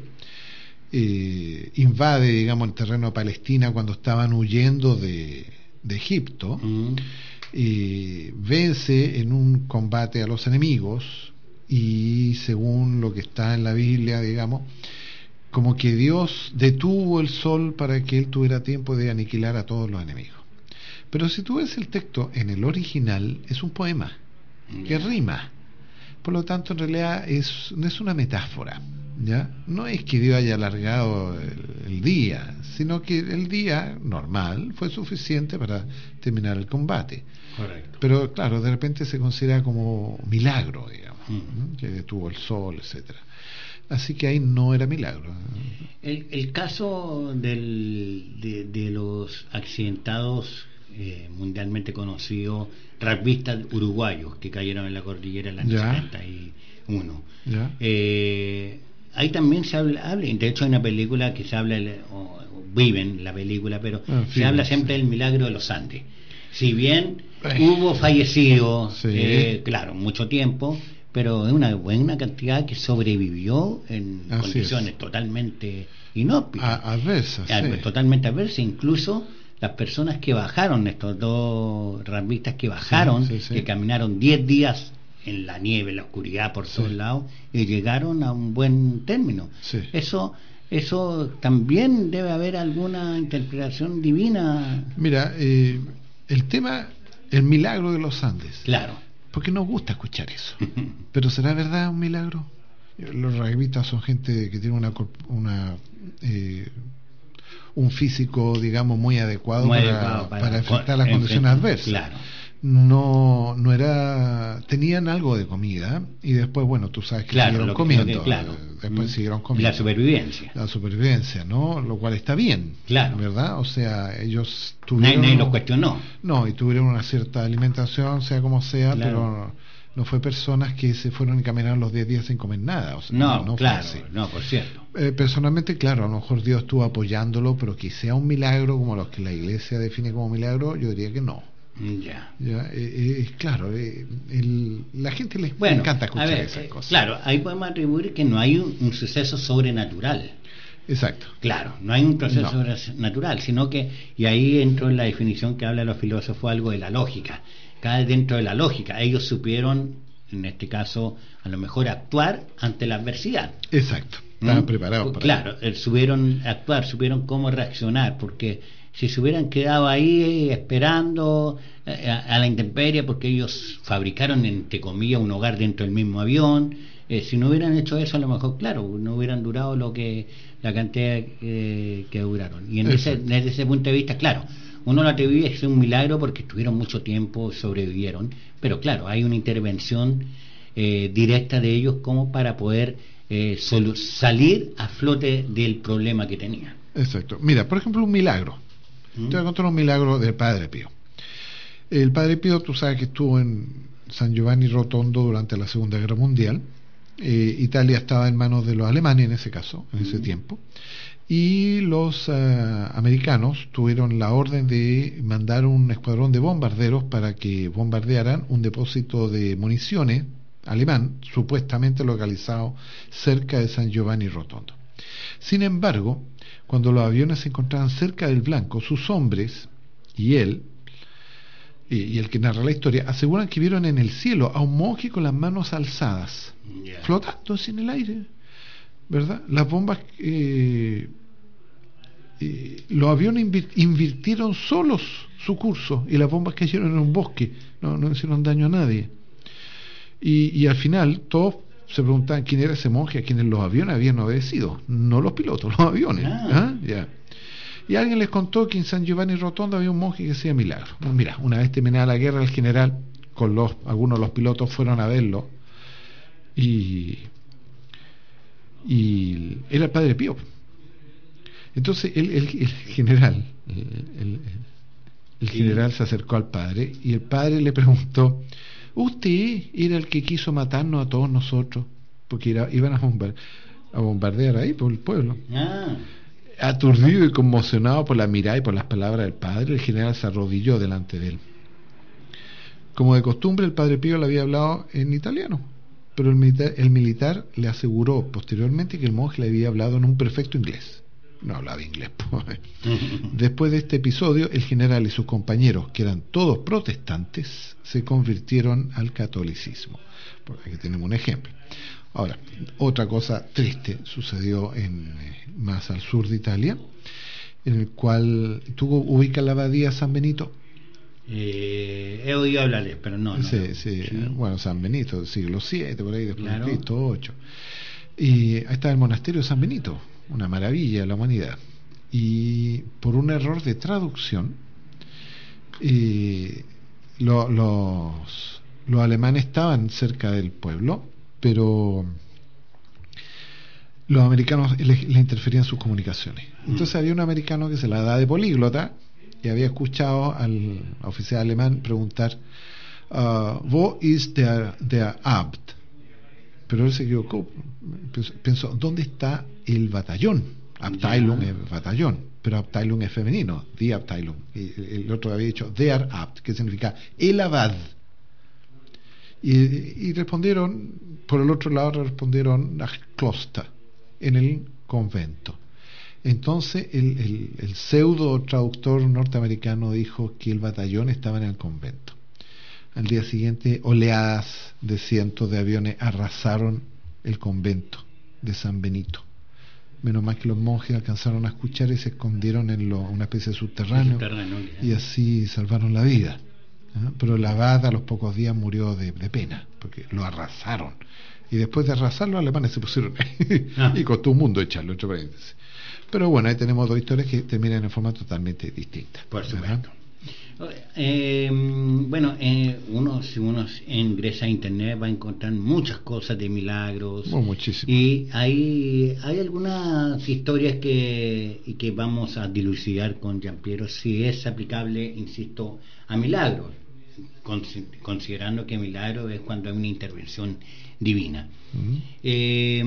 D: eh, invade, digamos, el terreno de Palestina cuando estaban huyendo de, de Egipto,
C: Mm.
D: eh, vence en un combate a los enemigos y, según lo que está en la Biblia, digamos, como que Dios detuvo el sol para que él tuviera tiempo de aniquilar a todos los enemigos. Pero si tú ves el texto en el original, es un poema que rima. Por lo tanto, en realidad es, no es una metáfora, ¿ya? No es que Dios haya alargado el, el día, sino que el día normal fue suficiente para terminar el combate.
C: Correcto.
D: Pero claro, de repente se considera como milagro, digamos,
C: Mm.
D: ¿eh? Que detuvo el sol, etcétera. Así que ahí no era milagro.
C: El, el caso del, de, de los accidentados eh, mundialmente conocidos rugbyistas uruguayos que cayeron en la cordillera en el año
D: Ya.
C: setenta y uno.
D: ¿Ya?
C: Eh, ahí también se habla, habla, de hecho hay una película que se habla, o, o viven la película, pero
D: Ah,
C: se
D: sí,
C: habla
D: sí.
C: siempre del milagro de los Andes. Si bien
D: Ay.
C: hubo fallecidos,
D: Sí.
C: eh, claro, mucho tiempo, pero es una buena cantidad que sobrevivió en
D: Así
C: condiciones
D: es.
C: totalmente inhóspitas.
D: A- adversas,
C: Ah,
D: sí.
C: totalmente adversa. Incluso las personas que bajaron, estos dos rugbyistas que bajaron,
D: Sí, sí, sí.
C: que caminaron diez días en la nieve, en la oscuridad por todos lados, y llegaron a un buen término.
D: Sí.
C: Eso eso también debe haber alguna interpretación divina.
D: Mira, eh, el tema, el milagro de los Andes.
C: Claro.
D: Porque nos gusta escuchar eso. Pero ¿será verdad un milagro? Los rugbyistas son gente que tiene una, corp- una eh, un físico, digamos, muy adecuado,
C: Muy
D: para,
C: adecuado para-
D: para enfrentar
C: con-
D: las condiciones
C: enfrentar-
D: adversas.
C: claro.
D: no no era tenían algo de comida y después, bueno, tú sabes que
C: Claro,
D: siguieron
C: lo que-
D: comiendo,
C: lo que- claro.
D: después
C: Mm.
D: siguieron comiendo.
C: La supervivencia.
D: La supervivencia, ¿no? Lo cual está bien,
C: Claro.
D: ¿verdad? O sea, ellos
C: Nadie,
D: tuvieron
C: nadie los cuestionó.
D: no, y tuvieron una cierta alimentación, sea como sea,
C: Claro.
D: pero no fue personas que se fueron y caminaron los diez días sin comer nada. O sea,
C: No,
D: no fue
C: claro,
D: así.
C: no, por cierto.
D: Eh, personalmente, claro, a lo mejor Dios estuvo apoyándolo, pero que sea un milagro como los que la iglesia define como milagro, yo diría que no.
C: Ya.
D: Ya, eh, eh, claro, eh, el- la gente les
C: Bueno,
D: encanta escuchar
C: a ver,
D: esas
C: eh,
D: cosas.
C: Claro, ahí podemos atribuir que no hay un, un suceso sobrenatural.
D: Exacto.
C: Claro, no hay un proceso
D: No.
C: sobrenatural, sino que, y ahí entro en la definición que hablan los filósofos, algo de la lógica. Cae dentro de la lógica. Ellos supieron, en este caso, a lo mejor actuar ante la adversidad.
D: Exacto. Estaban
C: ¿Mm?
D: preparados para
C: Claro, eh, supieron actuar, supieron cómo reaccionar, porque si se hubieran quedado ahí eh, esperando eh, a, a la intemperie, porque ellos fabricaron, entre comillas, un hogar dentro del mismo avión, eh, si no hubieran hecho eso, a lo mejor, claro, no hubieran durado lo que la cantidad eh, que duraron. Y en ese,
D: Exacto.
C: desde ese punto de vista, claro, uno lo atribuye a ser un milagro porque estuvieron mucho tiempo, sobrevivieron, pero claro, hay una intervención eh, directa de ellos como para poder eh, solu- salir a flote del problema que tenían.
D: Exacto. Mira, por ejemplo, un milagro.
C: ¿Mm?
D: Te voy a contar un milagro del Padre Pío. El Padre Pío, tú sabes que estuvo en San Giovanni Rotondo durante la Segunda Guerra Mundial. Eh, Italia estaba en manos de los alemanes en ese caso, en ese tiempo. Y los uh, americanos tuvieron la orden de mandar un escuadrón de bombarderos para que bombardearan un depósito de municiones alemán, supuestamente localizado cerca de San Giovanni Rotondo. Sin embargo, cuando los aviones se encontraban cerca del blanco, sus hombres y él, y, y el que narra la historia, aseguran que vieron en el cielo a un monje con las manos alzadas,
C: Yeah.
D: flotando así en el aire, ¿verdad? Las bombas, eh, eh, los aviones invir- invirtieron solos su curso y las bombas cayeron en un bosque, no, no hicieron daño a nadie. Y, y al final todos se preguntaban quién era ese monje a quienes los aviones habían obedecido, no los pilotos, los aviones.
C: Ah.
D: ¿Ah? Ya. Y alguien les contó que en San Giovanni Rotondo había un monje que hacía milagros. Bueno, mira, una vez terminada la guerra, el general con los algunos de los pilotos fueron a verlo y y era el Padre Pío. Entonces el, el, el general el, el, el general se acercó al padre y el padre le preguntó: ¿usted era el que quiso matarnos a todos nosotros? Porque era, iban a, bombar, a bombardear ahí por el pueblo.
C: Ah,
D: Aturdido y conmocionado por la mirada y por las palabras del padre, el general se arrodilló delante de él. Como de costumbre, el Padre Pío le había hablado en italiano, pero el militar, el militar le aseguró posteriormente que el monje le había hablado en un perfecto inglés. No hablaba inglés. Pues. Después de este episodio, el general y sus compañeros, que eran todos protestantes, se convirtieron al catolicismo. Por aquí tenemos un ejemplo. Ahora, otra cosa triste sucedió en, eh, más al sur de Italia, en el cual tú ubicas la abadía San Benito.
C: eh, he oído hablarles, pero no. no
D: Sí,
C: no.
D: sí,
C: Sí.
D: bueno, San Benito, del siglo siete, por ahí después
C: Claro.
D: de Cristo, ocho. Y ahí está el monasterio de San Benito, una maravilla de la humanidad. Y por un error de traducción, eh, lo- los, los alemanes estaban cerca del pueblo, pero los americanos le, le interferían sus comunicaciones. Entonces había un americano que se la da de políglota y había escuchado al oficial alemán preguntar: uh, ¿Wo ist der, der Abt? Pero él se equivocó. Pensó, pensó, ¿dónde está el batallón? Abteilung
C: Ya.
D: es batallón, pero Abteilung es femenino, die Abteilung. Y el otro había dicho der Abt, que significa el abad. Y, y respondieron, por el otro lado respondieron nach Kloster, en el convento. Entonces el, el, el pseudo traductor norteamericano dijo que el batallón estaba en el convento. Al día siguiente, oleadas de cientos de aviones arrasaron el convento de San Benito. Menos mal que los monjes alcanzaron a escuchar y se escondieron en lo, una especie de subterráneo,
C: Subterráneo, ya.
D: y así salvaron la vida. ¿Ah? Pero el abad a los pocos días murió de, de pena, porque lo arrasaron. Y después de arrasar, los alemanes se pusieron
C: Ah.
D: y costó un mundo echarlo, entre paréntesis. Pero bueno, ahí tenemos dos historias que terminan en forma totalmente distinta.
C: Por
D: ¿verdad?
C: supuesto. Eh, bueno, eh, uno si uno ingresa a internet va a encontrar muchas cosas de milagros.
D: Oh, muchísimo.
C: Y hay, hay algunas historias que, que vamos a dilucidar con Giampiero si es aplicable, insisto, a milagros, considerando que milagro es cuando hay una intervención divina. Uh-huh. Eh,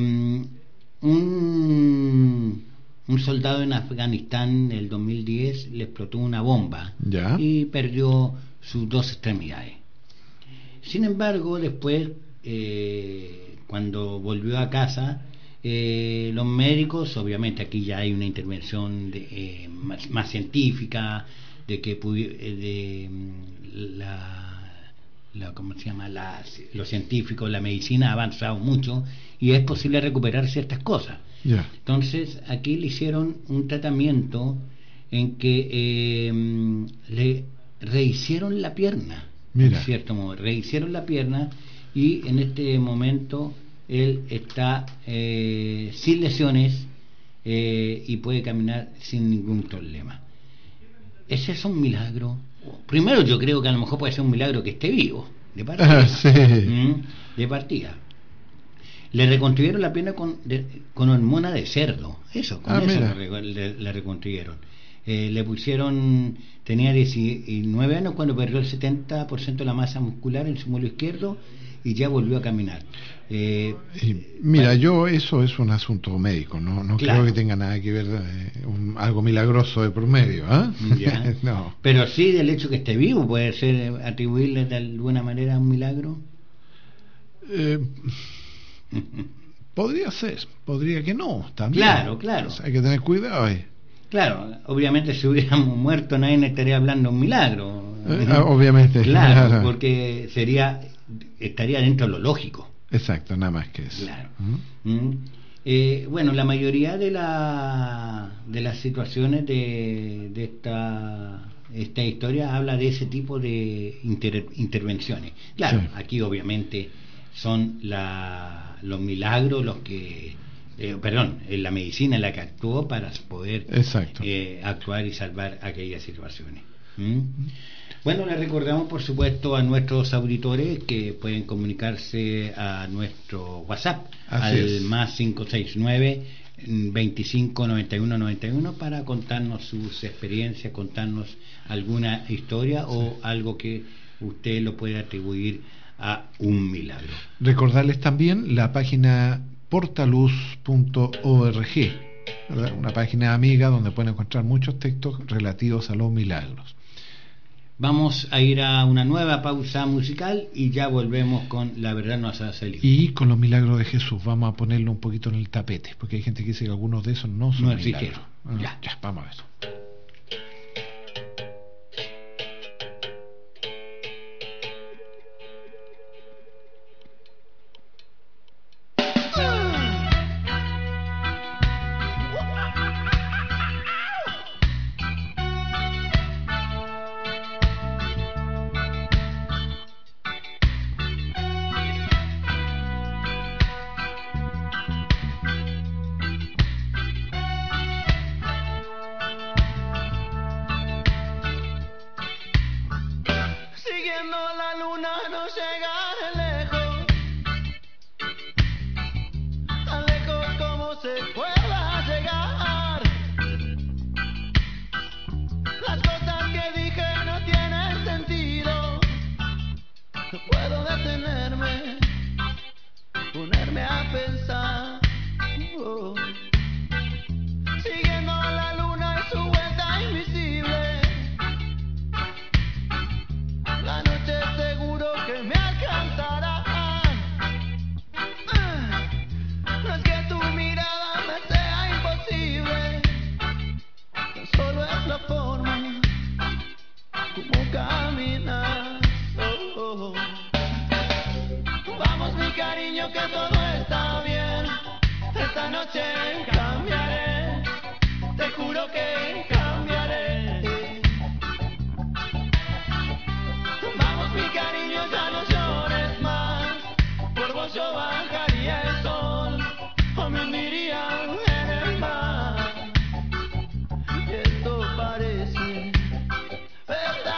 C: un Un soldado en Afganistán en el dos mil diez le explotó una bomba
D: ¿Ya?
C: Y perdió sus dos extremidades. Sin embargo, después, eh, cuando volvió a casa, eh, los médicos, obviamente aquí ya hay una intervención de, eh, más, más científica, de que pudi- de la, la ¿cómo se llama? La, los científicos, la medicina ha avanzado mucho y es posible recuperar ciertas cosas.
D: Yeah.
C: Entonces aquí le hicieron un tratamiento en que eh, le rehicieron la pierna.
D: Mira.
C: En cierto modo, rehicieron la pierna y en este momento él está eh, sin lesiones eh, y puede caminar sin ningún problema. ¿Ese es un milagro? Primero yo creo que a lo mejor puede ser un milagro que esté vivo, de partida.
D: Ah, sí.
C: ¿Mm? De partida. Le reconstruyeron la pierna con, de, con hormona de cerdo. Eso, con
D: ah,
C: eso
D: le,
C: le, le reconstruyeron. Eh, le pusieron, tenía diecinueve años cuando perdió el setenta por ciento de la masa muscular en su muslo izquierdo y ya volvió a caminar. Eh,
D: y, mira, bueno, yo eso es un asunto médico, no, no
C: claro.
D: creo que tenga nada que ver eh, un, algo milagroso de por medio. ¿eh? No.
C: Pero sí, del hecho que esté vivo, puede ser atribuirle de alguna manera a un milagro.
D: Eh, podría ser, podría que no, también.
C: Claro, claro.
D: O sea, hay que tener cuidado ahí.
C: Claro, obviamente si hubiéramos muerto nadie estaría hablando de un milagro.
D: Eh, obviamente.
C: Claro, claro, porque sería estaría dentro de lo lógico.
D: Exacto, nada más que eso.
C: Claro. ¿Mm? ¿Mm? Eh, bueno, la mayoría de la de las situaciones de, de esta esta historia habla de ese tipo de inter, intervenciones. Claro, sí. Aquí obviamente son la, los milagros los que eh, perdón, la medicina en la que actuó para poder eh, actuar y salvar aquellas situaciones. ¿Mm? Bueno, les recordamos por supuesto a nuestros auditores que pueden comunicarse a nuestro WhatsApp. Así al es. Más cinco seis nueve veinticinco noventa y uno noventa y uno para contarnos sus experiencias, contarnos alguna historia sí. o algo que usted lo puede atribuir a un milagro.
D: Recordarles también la página portaluz punto org, una página amiga donde pueden encontrar muchos textos relativos a los milagros.
C: Vamos a ir a una nueva pausa musical y ya volvemos con La Verdad Nos Hace Libres.
D: Y con los milagros de Jesús vamos a ponerlo un poquito en el tapete, porque hay gente que dice que algunos de esos no son no milagros. Ah, ya. ya, vamos a ver.
F: Verdad.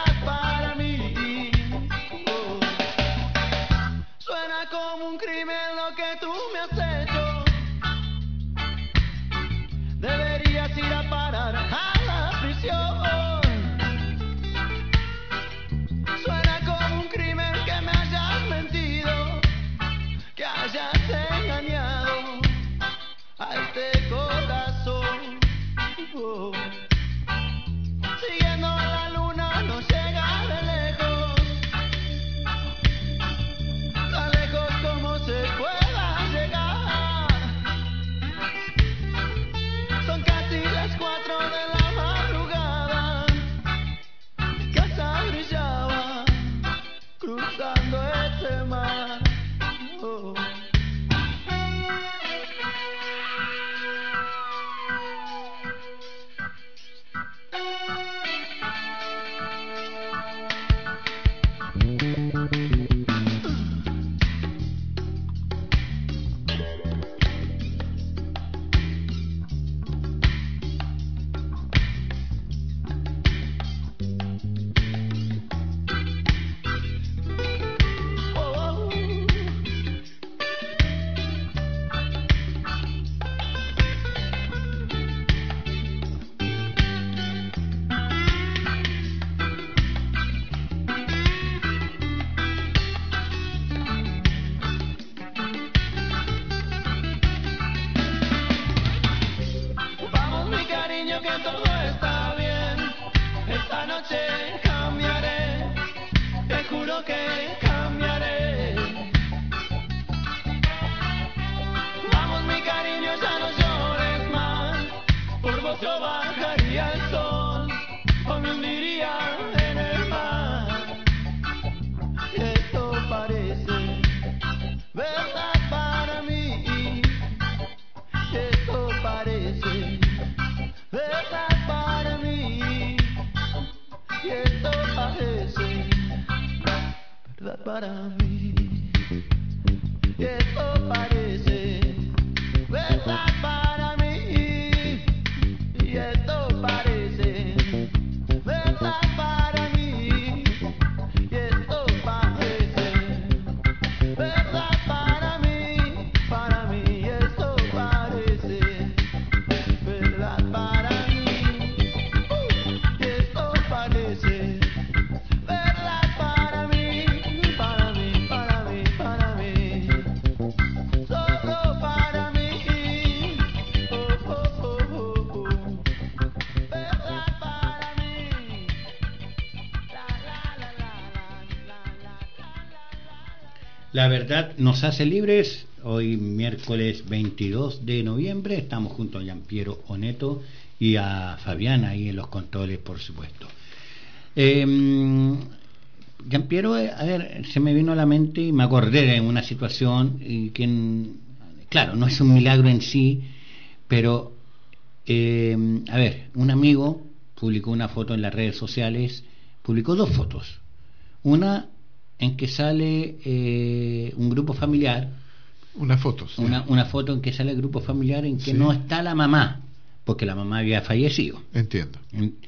F: y esto parece verdad para mí. Y esto parece verdad para mí. Y esto parece verdad para mí. Y esto parece verdad para mí, para mí. Y esto parece verdad para mí. Uh, y esto parece verdad para mí, para mí, para mí, para mí. Solo para mí. Oh, oh, oh, oh, oh. Verdad para mí. La, la, la, la, la, la, la, la.
C: La verdad nos hace libres. Hoy miércoles veintidós de noviembre estamos junto a Giampiero Oneto y a Fabián ahí en los controles, por supuesto. eh, Giampiero, a ver, se me vino a la mente y me acordé de una situación y que, claro, no es un milagro en sí, pero eh, a ver, un amigo publicó una foto en las redes sociales, publicó dos fotos, una en que sale eh, un grupo familiar,
D: Una foto, sí.
C: una, una foto en que sale el grupo familiar en que
D: Sí.
C: no está la mamá, porque la mamá había fallecido.
D: Entiendo.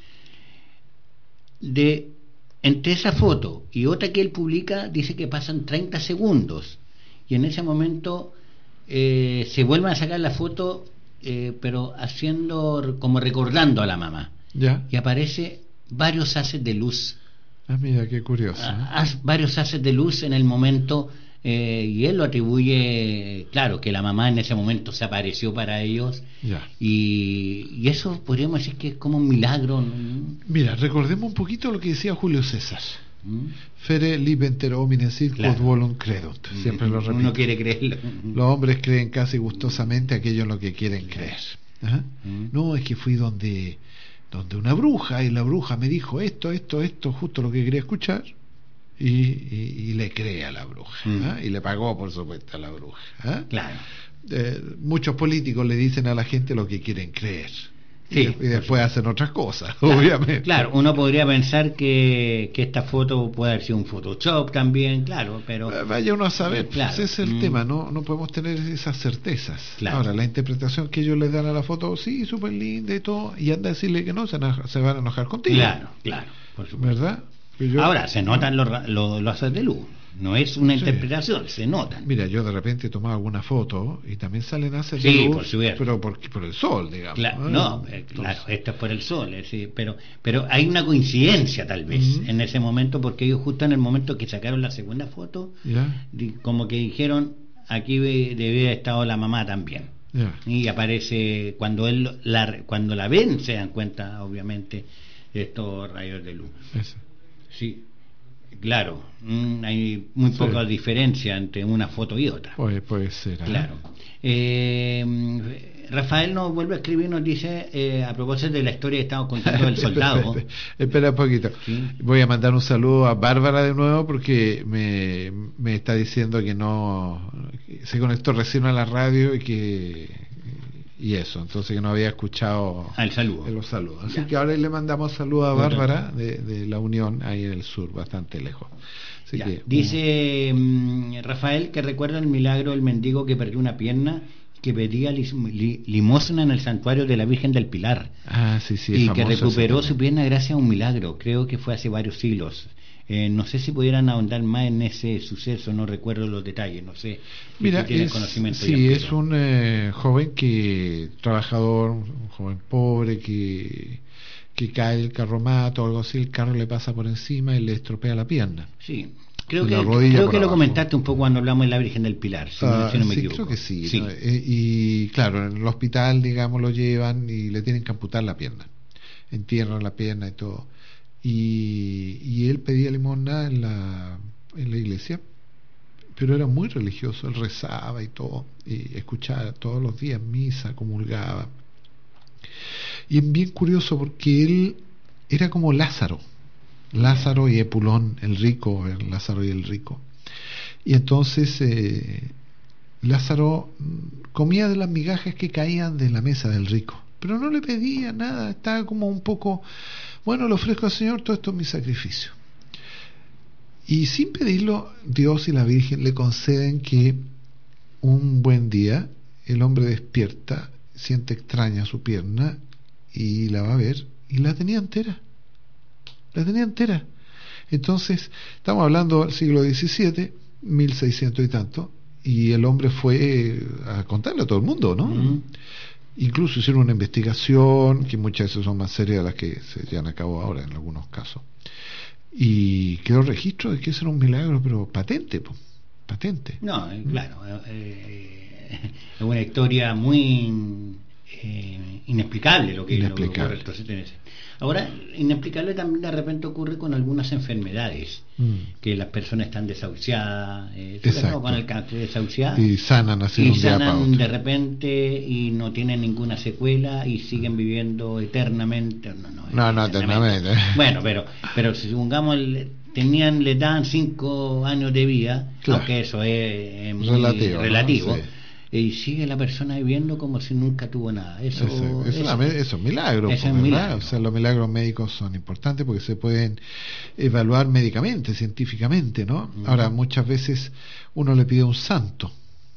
C: De entre esa foto y otra que él publica, dice que pasan treinta segundos y en ese momento eh, se vuelve a sacar la foto, eh, pero haciendo como recordando a la mamá,
D: Ya.
C: y aparece varios haces de luz.
D: Ah, mira, qué curioso. ¿eh?
C: Haz varios haces de luz en el momento, eh, y él lo atribuye, claro, que la mamá en ese momento se apareció para ellos.
D: Ya.
C: y, y eso podríamos decir que es como un milagro, ¿no?
D: Mira, recordemos un poquito lo que decía Julio César.
C: ¿Mm?
D: Fere libenter homines sit
C: Claro.
D: quod volum credunt. Siempre lo repito.
C: Uno quiere creerlo.
D: Los hombres creen casi gustosamente aquello en lo que quieren creer. Ajá. No, es que fui donde, donde una bruja y la bruja me dijo esto, esto, esto, justo lo que quería escuchar. Y, y, y le cree a la bruja.
C: Mm.
D: ¿ah? Y le pagó, por supuesto, a la bruja. ¿ah?
C: Claro.
D: Eh, muchos políticos le dicen a la gente lo que quieren creer.
C: Sí,
D: y, y después hacen otras cosas, obviamente.
C: Claro, uno podría pensar que, que esta foto puede haber sido un Photoshop también, claro, pero...
D: Eh, Vaya uno a saber, pues,
C: Claro.
D: ese es el
C: Mm.
D: tema, no no podemos tener esas certezas.
C: Claro.
D: Ahora, la interpretación que ellos les dan a la foto, sí, súper linda y todo, y anda a decirle que no, se, ena- se van a enojar contigo.
C: Claro, claro, por supuesto.
D: ¿Verdad? Que yo-
C: Ahora, se notan los, ra- los, los haces de luz, no es una
D: Sí.
C: interpretación, se notan.
D: Mira, yo de repente he tomado alguna foto y también salen haces
C: Sí,
D: de luz,
C: por supuesto.
D: pero por, por el sol, digamos.
C: Claro,
D: ¿eh?
C: no, eh,
D: Entonces,
C: claro, esto es por el sol, eh, sí, pero pero hay una coincidencia tal vez
D: Ujú.
C: en ese momento, porque ellos justo en el momento que sacaron la segunda foto,
D: Ya,
C: di- como que dijeron, aquí ve- debe haber estado la mamá también.
D: ya.
C: Y aparece, cuando él la, cuando la ven, se dan cuenta, obviamente, de estos rayos de luz.
D: Eso.
C: Sí, claro, mm, hay muy
D: Sí.
C: poca diferencia entre una foto y otra.
D: Puede, puede ser. ¿eh?
C: Claro. Eh, Rafael nos vuelve a escribir, nos dice, eh, a propósito de la historia que estamos contando del soldado.
D: Espera un poquito.
C: Sí.
D: Voy a mandar un saludo a Bárbara de nuevo porque me, me está diciendo que no que se conectó recién a la radio y que y eso, entonces que no había escuchado
C: Al saludo.
D: los saludos. Así
C: Ya.
D: que ahora le mandamos saludos a
C: Bueno.
D: Bárbara de, de la Unión ahí en el sur, bastante lejos. Así
C: Ya.
D: que,
C: Dice mm, Rafael que recuerda el milagro del mendigo que perdió una pierna, que pedía lis- li- limosna en el santuario de la Virgen del Pilar,
D: ah, sí, sí, es
C: y que
D: famoso
C: recuperó
D: ese
C: su
D: tema.
C: pierna gracias a un milagro. Creo que fue hace varios siglos. Eh, no sé si pudieran ahondar más en ese suceso, no recuerdo los detalles, no sé. si
D: Mira,
C: tú tienes
D: es,
C: conocimiento,
D: sí,
C: Giampiero.
D: es un eh, joven que trabajador, un joven pobre que, que cae el carromato o algo así, el carro le pasa por encima y le estropea la pierna.
C: Sí, creo
D: de
C: que,
D: la rodilla
C: creo
D: por
C: que lo
D: abajo.
C: comentaste un poco cuando hablamos de la Virgen del Pilar, si, no-
D: Ah,
C: si no me
D: sí,
C: equivoco.
D: creo que sí.
C: Sí.
D: ¿no? Eh, y claro, en el hospital, digamos, lo llevan y le tienen que amputar la pierna. Entierran la pierna y todo. Y, y él pedía limosna en la, en la iglesia, pero era muy religioso, él rezaba y todo, y escuchaba todos los días misa, comulgaba. Y es bien curioso porque él era como Lázaro, Lázaro y Epulón, el rico, el Lázaro y el rico. Y entonces eh, Lázaro comía de las migajas que caían de la mesa del rico, pero no le pedía nada, estaba como un poco bueno, le ofrezco al Señor, todo esto es mi sacrificio. Y sin pedirlo, Dios y la Virgen le conceden que un buen día el hombre despierta, siente extraña su pierna y la va a ver y la tenía entera. La tenía entera. Entonces, estamos hablando del siglo diecisiete, mil seiscientos y tanto, y el hombre fue a contarle a todo el mundo, ¿no? Uh-huh. Incluso hicieron una investigación, que muchas veces son más serias de las que se llevan a cabo ahora en algunos casos. Y quedó registro de que ese era un milagro, pero patente, po, patente.
C: No, claro, eh, es una historia muy eh, inexplicable lo que,
D: inexplicable.
C: Lo que ocurre. Ahora, inexplicable también de repente ocurre con algunas enfermedades, mm. que las personas están desahuciadas, eh, no, con el cáncer desahuciadas,
D: y sanan así
C: y
D: un día para otro.
C: De repente y no tienen ninguna secuela y siguen viviendo eternamente. No, no,
D: no, no eternamente.
C: Bueno, pero, pero si supongamos el, tenían, les dan cinco años de vida, claro. Aunque eso es, es muy relativo, relativo. ¿No? Sí. Y sigue la persona viviendo como si nunca tuvo nada. Eso,
D: eso, eso,
C: eso,
D: una, eso es milagro,
C: eso
D: pues,
C: es milagro.
D: O sea, los milagros médicos son importantes porque se pueden evaluar médicamente, científicamente, ¿no? Uh-huh. Ahora, muchas veces uno le pide a un santo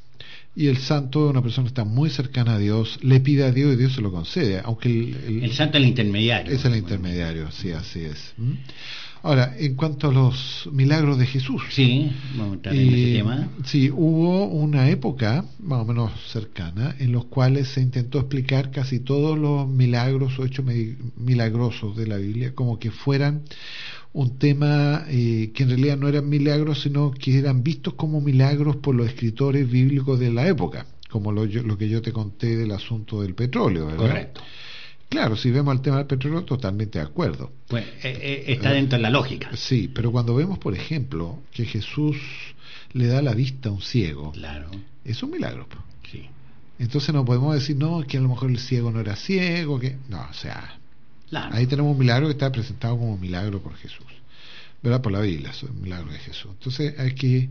D: y el santo, una persona que está muy cercana a Dios, le pide a Dios y Dios se lo concede, aunque el, el,
C: el santo es el intermediario.
D: Es el intermediario, sí, así es. ¿Mm? Ahora, en cuanto a los milagros de Jesús,
C: sí, vamos a entrar en ese tema.
D: Sí, hubo una época más o menos cercana en los cuales se intentó explicar casi todos los milagros o hechos milagrosos de la Biblia como que fueran un tema eh, que en realidad no eran milagros, sino que eran vistos como milagros por los escritores bíblicos de la época, como lo, yo, lo que yo te conté del asunto del petróleo, ¿verdad?
C: Correcto.
D: Claro, si vemos el tema del petróleo, totalmente de acuerdo.
C: Pues eh, eh, está dentro de la lógica.
D: Sí, pero cuando vemos, por ejemplo, que Jesús le da la vista a un ciego,
C: claro,
D: es un milagro.
C: Sí.
D: Entonces no podemos decir, no, que a lo mejor el ciego no era ciego, que no, o sea,
C: claro.
D: Ahí tenemos un milagro que está presentado como un milagro por Jesús, ¿verdad? Por la Biblia, es un milagro de Jesús. Entonces hay que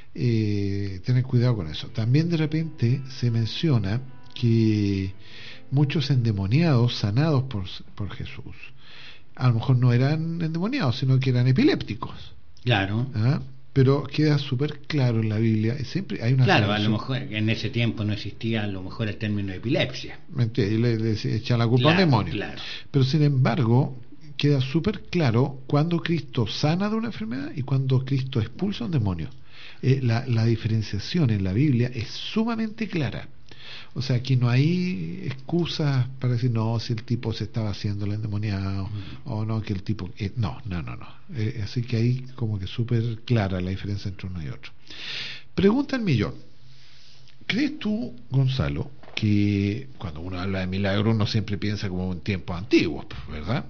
D: eh, tener cuidado con eso. También de repente se menciona que muchos endemoniados sanados por, por Jesús a lo mejor no eran endemoniados, sino que eran epilépticos.
C: Claro.
D: ¿Ah? Pero queda súper claro en la Biblia, y siempre hay una
C: claro, sanación. A lo mejor en ese tiempo no existía a lo mejor el término de epilepsia.
D: Y le, le echan la culpa
C: claro,
D: a un demonio.
C: Claro.
D: Pero sin embargo, queda súper claro cuando Cristo sana de una enfermedad y cuando Cristo expulsa a un demonio. Eh, la, la diferenciación en la Biblia es sumamente clara. O sea, aquí no hay excusas para decir, no, si el tipo se estaba haciendo el endemoniado, mm. o no, que el tipo... Eh, no, no, no, no. Eh, así que ahí como que súper clara la diferencia entre uno y otro. Pregunta al millón. ¿Crees tú, Gonzalo, que cuando uno habla de milagros uno siempre piensa como en tiempos antiguos, ¿verdad?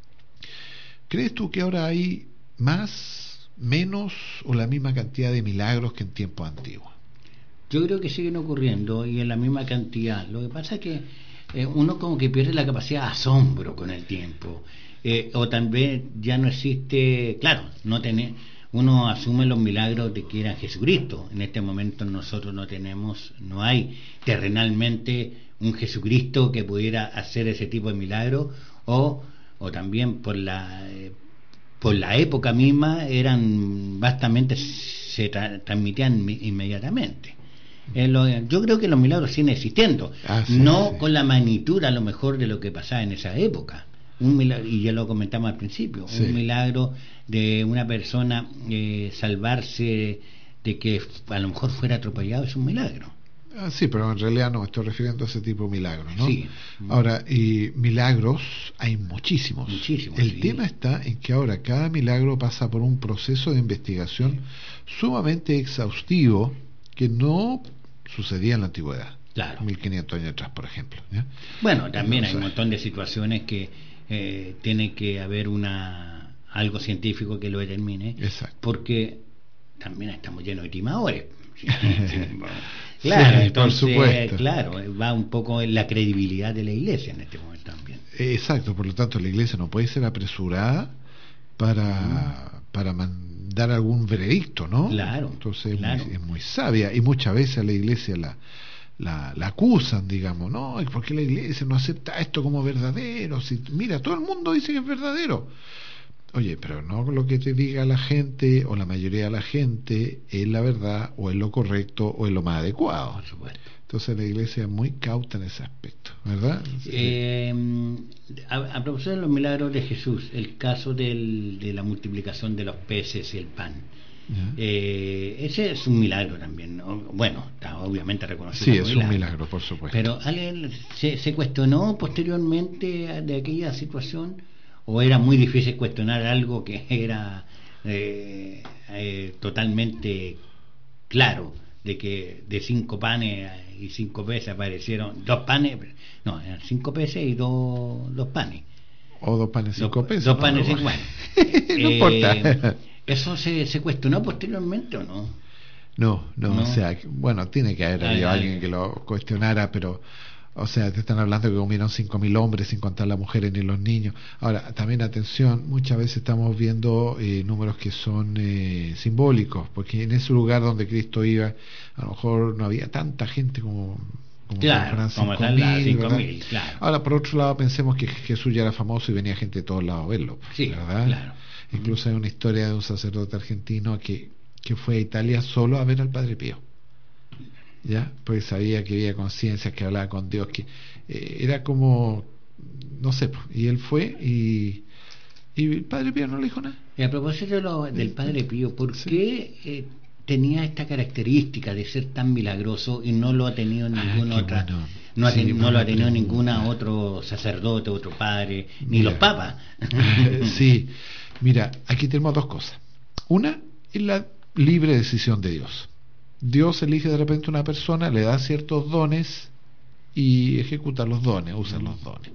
D: ¿Crees tú que ahora hay más, menos o la misma cantidad de milagros que en tiempos antiguos?
C: Yo creo que siguen ocurriendo y en la misma cantidad. Lo que pasa es que eh, uno como que pierde la capacidad de asombro con el tiempo. Eh, o también ya no existe, claro, no tener, uno asume los milagros de que era Jesucristo. En este momento nosotros no tenemos, no hay terrenalmente un Jesucristo que pudiera hacer ese tipo de milagros, o, o también por la, eh, por la época misma eran bastante, se tra- transmitían inmediatamente. Eh, lo, yo creo que los milagros siguen existiendo,
D: ah, sí,
C: no
D: sí.
C: con la magnitud a lo mejor de lo que pasaba en esa época. Un milagro, y ya lo comentamos al principio, sí. Un milagro de una persona eh, salvarse de que a lo mejor fuera atropellado es un milagro.
D: Ah, sí, pero en realidad no me estoy refiriendo a ese tipo de milagros, ¿no?
C: Sí.
D: Ahora, y milagros hay muchísimos.
C: Muchísimos.
D: El
C: sí.
D: tema está en que ahora cada milagro pasa por un proceso de investigación sí. sumamente exhaustivo que no sucedía en la antigüedad.
C: Claro.
D: mil quinientos años atrás, por ejemplo. ¿ya?
C: Bueno, también
D: o sea,
C: hay un montón de situaciones que eh, tiene que haber una algo científico que lo determine.
D: Exacto.
C: Porque también estamos llenos de timadores. Sí, sí, claro,
D: sí,
C: entonces,
D: por supuesto.
C: Claro, va un poco en la credibilidad de la iglesia en este momento también.
D: Exacto, por lo tanto la iglesia no puede ser apresurada para, mm. para dar algún veredicto, ¿no?
C: Claro.
D: Entonces
C: claro.
D: Es, muy, es muy sabia, y muchas veces a la iglesia la, la, la acusan, digamos, no, ¿por qué la iglesia no acepta esto como verdadero? Si, mira, todo el mundo dice que es verdadero. Oye, pero no lo que te diga la gente o la mayoría de la gente es la verdad o es lo correcto o es lo más adecuado.
C: Por supuesto.
D: Entonces la iglesia es muy cauta en ese aspecto, ¿verdad?
C: Eh, a, a propósito de los milagros de Jesús, el caso del, de la multiplicación de los peces y el pan. Eh, ese es un milagro también, ¿no? Bueno, está obviamente reconocido.
D: Sí,
C: como
D: es
C: milagro,
D: un milagro, por supuesto.
C: Pero ¿alguien se, se cuestionó posteriormente de aquella situación? ¿O era muy difícil cuestionar algo que era eh, eh, totalmente claro, de que de cinco panes y cinco peces aparecieron dos panes, no, eran cinco peces y dos, dos panes?
D: O dos panes cinco
C: dos,
D: pesos.
C: Dos
D: ¿no?
C: panes cinco, bueno.
D: No
C: eh,
D: importa.
C: ¿Eso se, se cuestionó posteriormente o no?
D: No, no,
C: No.
D: o sea, bueno, tiene que haber
C: Ay,
D: habido
C: ay.
D: alguien que lo cuestionara, pero, o sea, te están hablando que comieron cinco mil hombres sin contar las mujeres ni los niños. Ahora, también atención, muchas veces estamos viendo eh, números que son eh, simbólicos, porque en ese lugar donde Cristo iba, a lo mejor no había tanta gente como... como
C: Claro,
D: fueran
C: como
D: cinco
C: están las
D: mil,
C: cinco
D: ¿verdad?
C: mil, claro.
D: Ahora, por otro lado, pensemos que Jesús ya era famoso y venía gente de todos lados a verlo,
C: Sí,
D: ¿verdad?
C: claro.
D: Incluso hay una historia de un sacerdote argentino que, que fue a Italia solo a ver al Padre Pío, ¿ya? Porque sabía que había conciencias, que hablaba con Dios, que eh, era como, no sé, y él fue y, y el Padre Pío no le dijo nada.
C: Y a propósito de lo, del Padre Pío, ¿por
D: Sí.
C: qué eh, tenía esta característica de ser tan milagroso y no lo ha tenido ninguna
D: qué
C: otra,
D: bueno.
C: no, ha
D: Sí,
C: ten- no
D: buena
C: lo ha tenido
D: pregunta.
C: ninguna otro sacerdote, otro padre, ni
D: Mira.
C: los papas?
D: Sí, mira, aquí tenemos dos cosas. Una es la libre decisión de Dios. Dios elige de repente una persona, le da ciertos dones y ejecuta los dones, usa los dones.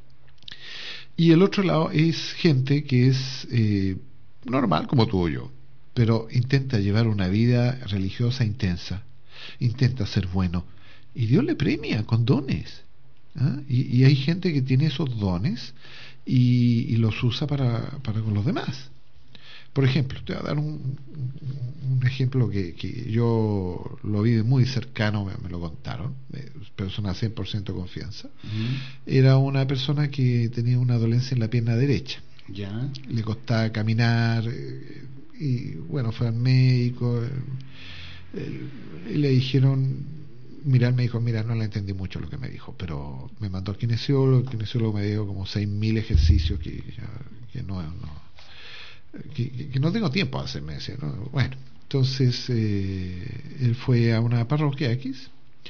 D: Y el otro lado es gente que es eh, normal como tú o yo, pero intenta llevar una vida religiosa intensa, intenta ser bueno, y Dios le premia con dones. ¿Ah? Y, y hay gente que tiene esos dones y, y los usa para, para con los demás. Por ejemplo, te voy a dar un, un, un ejemplo que, que yo lo vi de muy cercano, me, me lo contaron, eh, persona cien por ciento confianza.
C: Mm,
D: Era una persona que tenía una dolencia en la pierna derecha,
C: ya.
D: le costaba caminar, eh, y bueno, fue al médico, eh, eh, y le dijeron, mira, él me dijo, mira, no le entendí mucho lo que me dijo, pero me mandó al kinesiólogo, el kinesiólogo me dio como seis mil ejercicios que, que no, no que, que, que no tengo tiempo a hacer, me decía, ¿no? Bueno, entonces eh, él fue a una parroquia X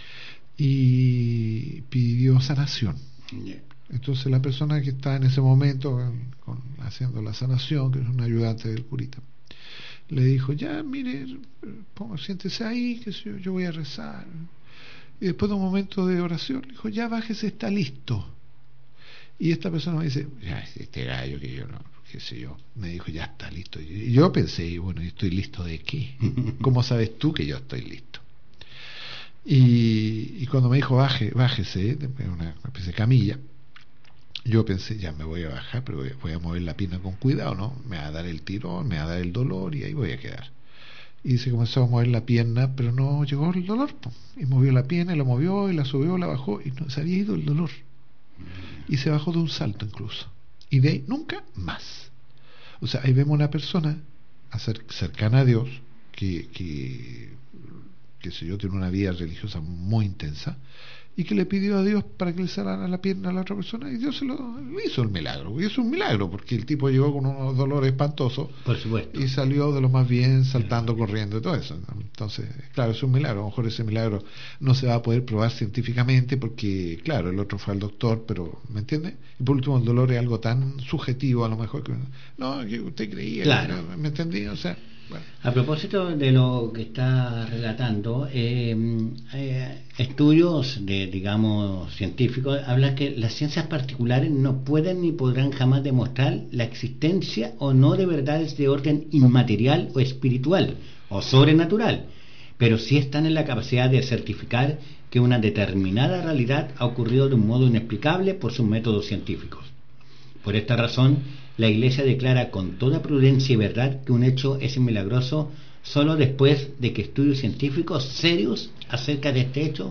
D: y pidió sanación.
C: Ya.
D: Entonces la persona que está en ese momento con, haciendo la sanación, que es un ayudante del curita, le dijo, ya, mire, ponga, siéntese ahí, que yo, yo voy a rezar. Y después de un momento de oración, le dijo, ya, bájese, está listo. Y esta persona me dice, ya, este gallo que yo no, qué sé yo, me dijo, ya está listo. Y yo pensé, y bueno, ¿y estoy listo de qué? ¿Cómo sabes tú que yo estoy listo? Y, y cuando me dijo, baje, bájese, una especie de camilla, yo pensé, ya me voy a bajar, pero voy, voy a mover la pierna con cuidado, ¿no? Me va a dar el tirón, me va a dar el dolor y ahí voy a quedar. Y se comenzó a mover la pierna, pero no llegó el dolor, po. Y movió la pierna, y la movió, y la subió, la bajó, y no, se había ido el dolor. Y se bajó de un salto incluso. Y de ahí nunca más. O sea, ahí vemos una persona cercana a Dios, que, que, que sé yo, tiene una vida religiosa muy intensa, y que le pidió a Dios para que le sanara la pierna a la otra persona, y Dios se lo hizo el milagro. Y es un milagro, porque el tipo llegó con unos dolores espantosos,
C: Por supuesto.
D: y salió de lo más bien, saltando, corriendo y todo eso. Entonces, claro, es un milagro. A lo mejor ese milagro no se va a poder probar científicamente porque, claro, el otro fue al doctor, pero, ¿me entiende? Y por último, el dolor es algo tan subjetivo, a lo mejor, que no, que usted creía,
C: Claro.
D: ¿me entendí? O sea, bueno.
C: A propósito de lo que está relatando, eh, eh, estudios de, digamos, científicos hablan que las ciencias particulares no pueden ni podrán jamás demostrar la existencia o no de verdades de orden inmaterial o espiritual o sobrenatural, pero sí están en la capacidad de certificar que una determinada realidad ha ocurrido de un modo inexplicable por sus métodos científicos. Por esta razón, la Iglesia declara con toda prudencia y verdad que un hecho es milagroso solo después de que estudios científicos serios acerca de este hecho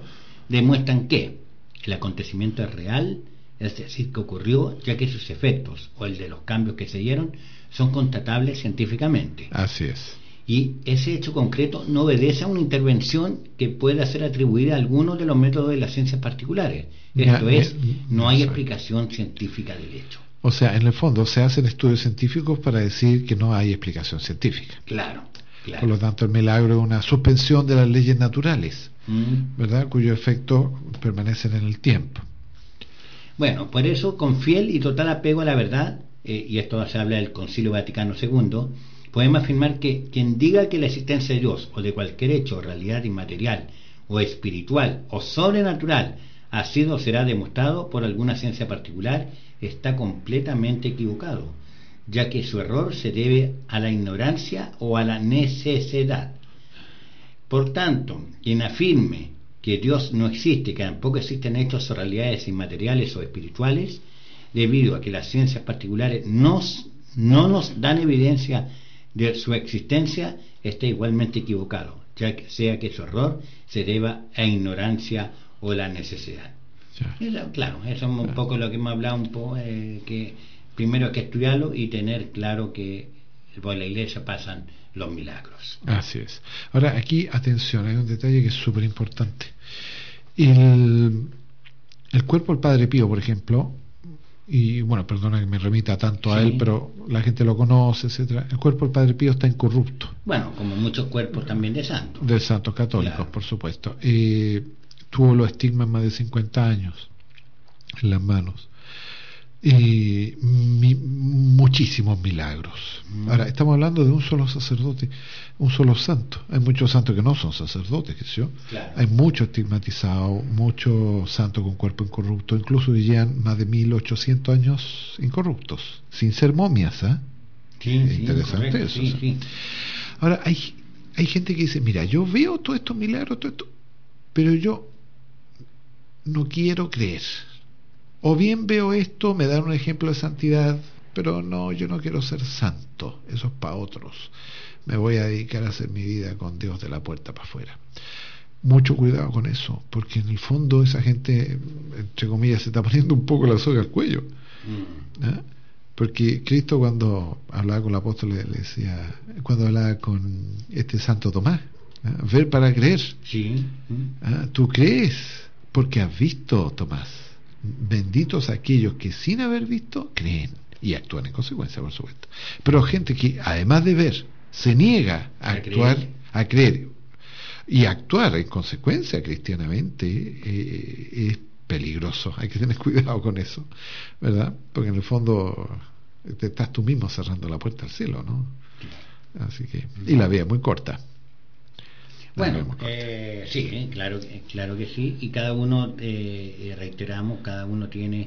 C: demuestran que el acontecimiento es real, es decir, que ocurrió, ya que sus efectos o el de los cambios que se dieron son constatables científicamente.
D: Así es.
C: Y ese hecho concreto no obedece a una intervención que pueda ser atribuida a alguno de los métodos de las ciencias particulares. Esto
D: Ya,
C: es,
D: ya,
C: no hay
D: ya.
C: explicación científica del hecho.
D: O sea, en el fondo se hacen estudios científicos para decir que no hay explicación científica.
C: Claro, claro.
D: Por lo tanto, el milagro es una suspensión de las leyes naturales,
C: Mm.
D: ¿verdad? Cuyos efectos permanecen en el tiempo.
C: Bueno, por eso, con fiel y total apego a la verdad, eh, y esto se habla del Concilio Vaticano segundo, podemos afirmar que quien diga que la existencia de Dios o de cualquier hecho o realidad inmaterial o espiritual o sobrenatural ha sido o será demostrado por alguna ciencia particular está completamente equivocado, ya que su error se debe a la ignorancia o a la necesidad. Por tanto, quien afirme que Dios no existe, que tampoco existen hechos o realidades inmateriales o espirituales, debido a que las ciencias particulares nos, no nos dan evidencia de su existencia, está igualmente equivocado, ya que sea que su error se deba a ignorancia o la necesidad.
D: Ya.
C: Eso, claro, eso es un poco lo que hemos hablado un poco, eh, que primero hay que estudiarlo y tener claro que por la iglesia pasan los milagros.
D: Así es. Ahora, aquí, atención, hay un detalle que es súper importante. El, el cuerpo del Padre Pío, por ejemplo, y bueno, perdona que me remita tanto a
C: Sí.
D: él, pero la gente lo conoce, etcétera. El cuerpo del Padre Pío está incorrupto,
C: Bueno, como muchos cuerpos también de santos.
D: de santos católicos,
C: Claro.
D: por supuesto. Eh, tuvo los estigmas más de cincuenta años en las manos. Y mi- muchísimos milagros. Ahora, estamos hablando de un solo sacerdote, un solo santo. Hay muchos santos que no son sacerdotes, ¿qué sé yo?
C: Claro.
D: Hay muchos estigmatizados, muchos santos con cuerpo incorrupto, incluso dirían más de mil ochocientos años incorruptos, sin ser momias, ¿ah?
C: Sí,
D: Es
C: sí,
D: interesante
C: correcto,
D: eso,
C: sí,
D: o sea.
C: sí.
D: Ahora, hay, hay gente que dice, mira, yo veo todos estos milagros, todo esto, pero yo no quiero creer. O bien veo esto, me dan un ejemplo de santidad, pero no, yo no quiero ser santo, eso es para otros. Me voy a dedicar a hacer mi vida con Dios de la puerta para afuera. Mucho cuidado con eso, porque en el fondo esa gente, entre comillas, se está poniendo un poco la soga al cuello. ¿Ah? Porque Cristo, cuando hablaba con el apóstol, le, le decía, cuando hablaba con este Santo Tomás, ¿ah? Ver para creer.
C: Sí.
D: ¿Ah? Tú crees porque has visto, Tomás. Benditos aquellos que sin haber visto creen y actúan en consecuencia, por supuesto. Pero gente que además de ver se niega a,
C: A
D: actuar,
C: creer.
D: a creer y actuar en consecuencia cristianamente, eh, es peligroso. Hay que tener cuidado con eso, ¿verdad? Porque en el fondo te estás tú mismo cerrando la puerta al cielo, ¿no? Así que, y la vida es muy corta. La vida es
C: Bueno,
D: muy corta.
C: eh, sí, eh, claro, eh, claro que sí, y cada uno, eh, eh, reiteramos, cada uno tiene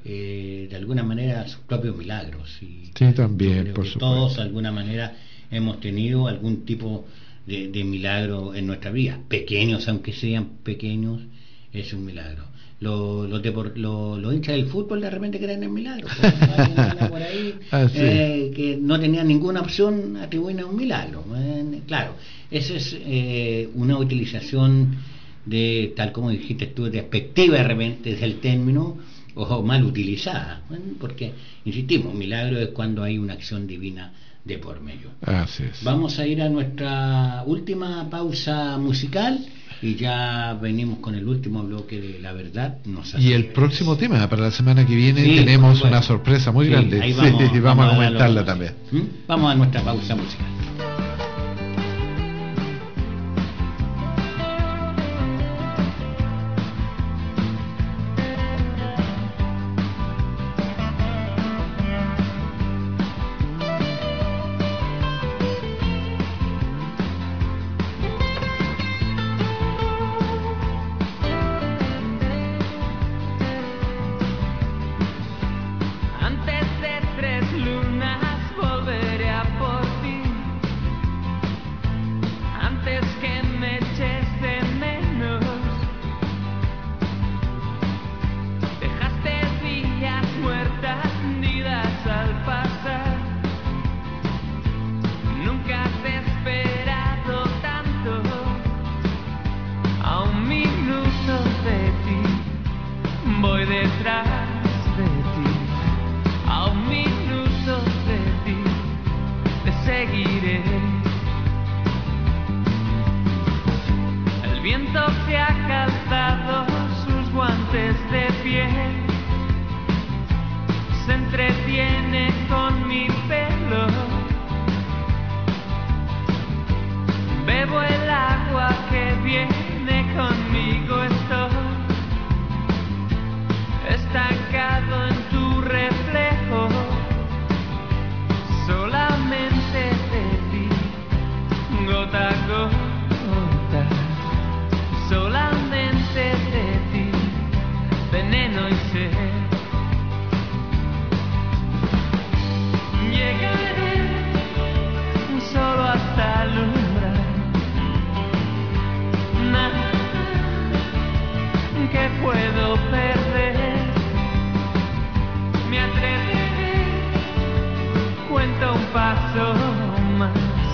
C: eh, de alguna manera sus propios milagros. Y
D: Sí, también,
C: yo creo
D: por
C: que
D: supuesto.
C: todos de alguna manera hemos tenido algún tipo de, de milagro en nuestra vida, pequeños, aunque sean pequeños, es un milagro. Los, los, depor- los, los hinchas del fútbol de repente creen en milagros. Pues, alguien anda por ahí,
D: Ah, sí.
C: eh, que no tenía ninguna opción, atribuyen a un milagro. Eh, claro, esa es eh, una utilización de, tal como dijiste tú, despectiva de repente del término, o mal utilizada, ¿eh? Porque, insistimos, milagro es cuando hay una acción divina de por medio.
D: Así es.
C: Vamos a ir a nuestra última pausa musical y ya venimos con el último bloque de La Verdad Nos Hace
D: Y el
C: Libres.
D: próximo tema, para la semana que viene,
C: Sí,
D: tenemos
C: bueno.
D: una sorpresa muy
C: Sí,
D: grande.
C: ahí
D: Sí,
C: vamos,
D: vamos,
C: vamos
D: a
C: a
D: comentarla
C: darlo.
D: también.
C: ¿Mm? Vamos a nuestra pausa musical.
E: Antes de tres lunas volveré a por ti. seguiré. El viento se ha calzado sus guantes de piel, se entretiene con mi pelo. Bebo el agua que viene conmigo, estoy estancado en tu reflejo. Solamente de ti, gota a gota. Solamente de ti, veneno y sed. Llegaré solo hasta el umbral. Nada que puedo perder. Me atreveré, cuento un paso más.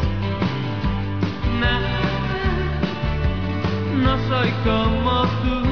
E: Nada, no soy como tú.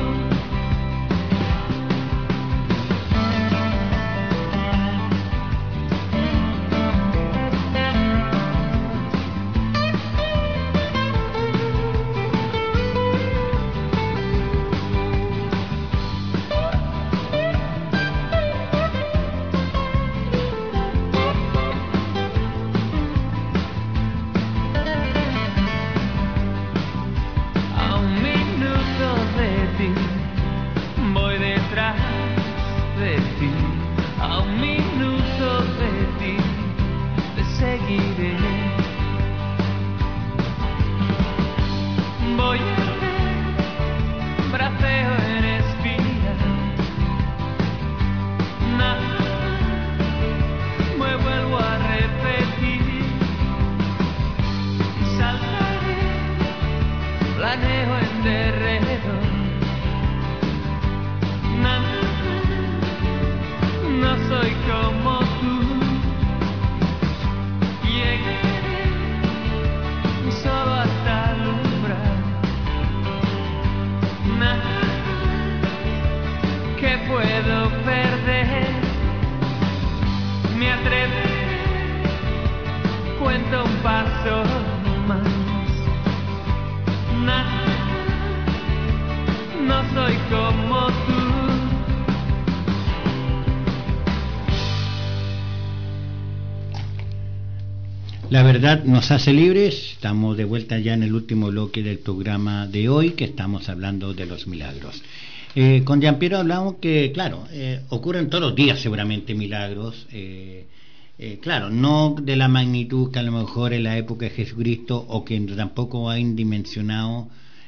C: La verdad nos hace libres. Estamos de vuelta ya en el último bloque del programa de hoy, que estamos hablando de los milagros. Eh, con Giampiero hablamos que, claro, eh, ocurren todos los días seguramente milagros. Eh, eh, claro, no de la magnitud que a lo mejor en la época de Jesucristo, o que tampoco hay dimensionado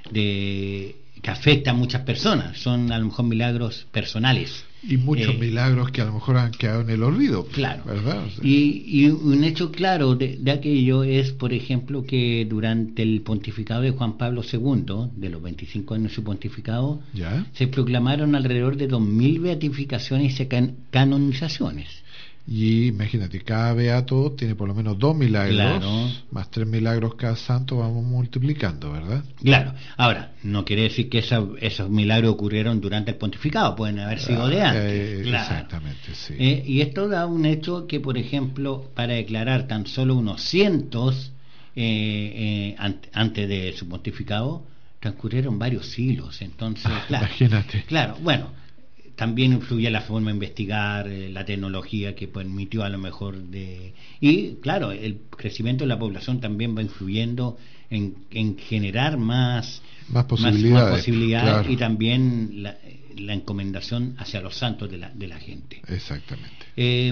C: de que afecta a muchas personas. Son a lo mejor milagros personales.
D: Y muchos eh, milagros que a lo mejor han quedado en el olvido.
C: Claro.
D: ¿Verdad? O sea,
C: y, y un hecho claro de, de aquello es, por ejemplo, que durante el pontificado de Juan Pablo segundo, de los veinticinco años de su pontificado,
D: ¿ya?
C: Se proclamaron alrededor de dos mil beatificaciones y can- canonizaciones.
D: Y imagínate, cada beato tiene por lo menos dos milagros,
C: claro,
D: más tres milagros cada santo, vamos multiplicando, ¿verdad?
C: Claro. Ahora, no quiere decir que esa, esos milagros ocurrieron durante el pontificado, pueden haber sido ah, de antes.
D: Eh,
C: claro.
D: Exactamente, sí.
C: Eh, y esto da un hecho que, por ejemplo, para declarar tan solo unos cientos eh, eh, ante, antes de su pontificado, transcurrieron varios siglos. Entonces,
D: ah,
C: claro,
D: imagínate.
C: Claro, bueno. También influye la forma de investigar, eh, la tecnología que permitió a lo mejor de... Y claro, el crecimiento de la población también va influyendo en, en generar más,
D: más posibilidades,
C: más, más posibilidades
D: claro.
C: Y también la, la encomendación hacia los santos de la, de la gente.
D: Exactamente.
C: Eh,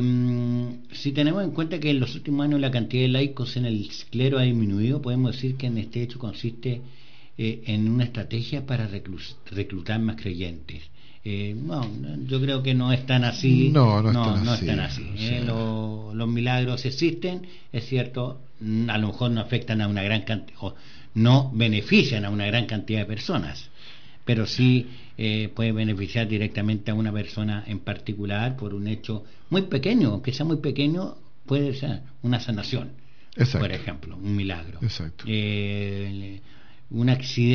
C: si tenemos en cuenta que en los últimos años la cantidad de laicos en el clero ha disminuido, podemos decir que en este hecho consiste eh, en una estrategia para reclu- reclutar más creyentes. Eh, no, yo creo que no es tan así.
D: No, no,
C: no,
D: están
C: no
D: así.
C: Están así
D: O
C: eh,
D: sea,
C: lo, los milagros existen, es cierto, a lo mejor no afectan a una gran cantidad, o no benefician a una gran cantidad de personas, pero sí eh, puede beneficiar directamente a una persona en particular por un hecho muy pequeño, aunque sea muy pequeño, puede ser una sanación. Exacto. Por ejemplo, un milagro.
D: Exacto.
C: Eh, un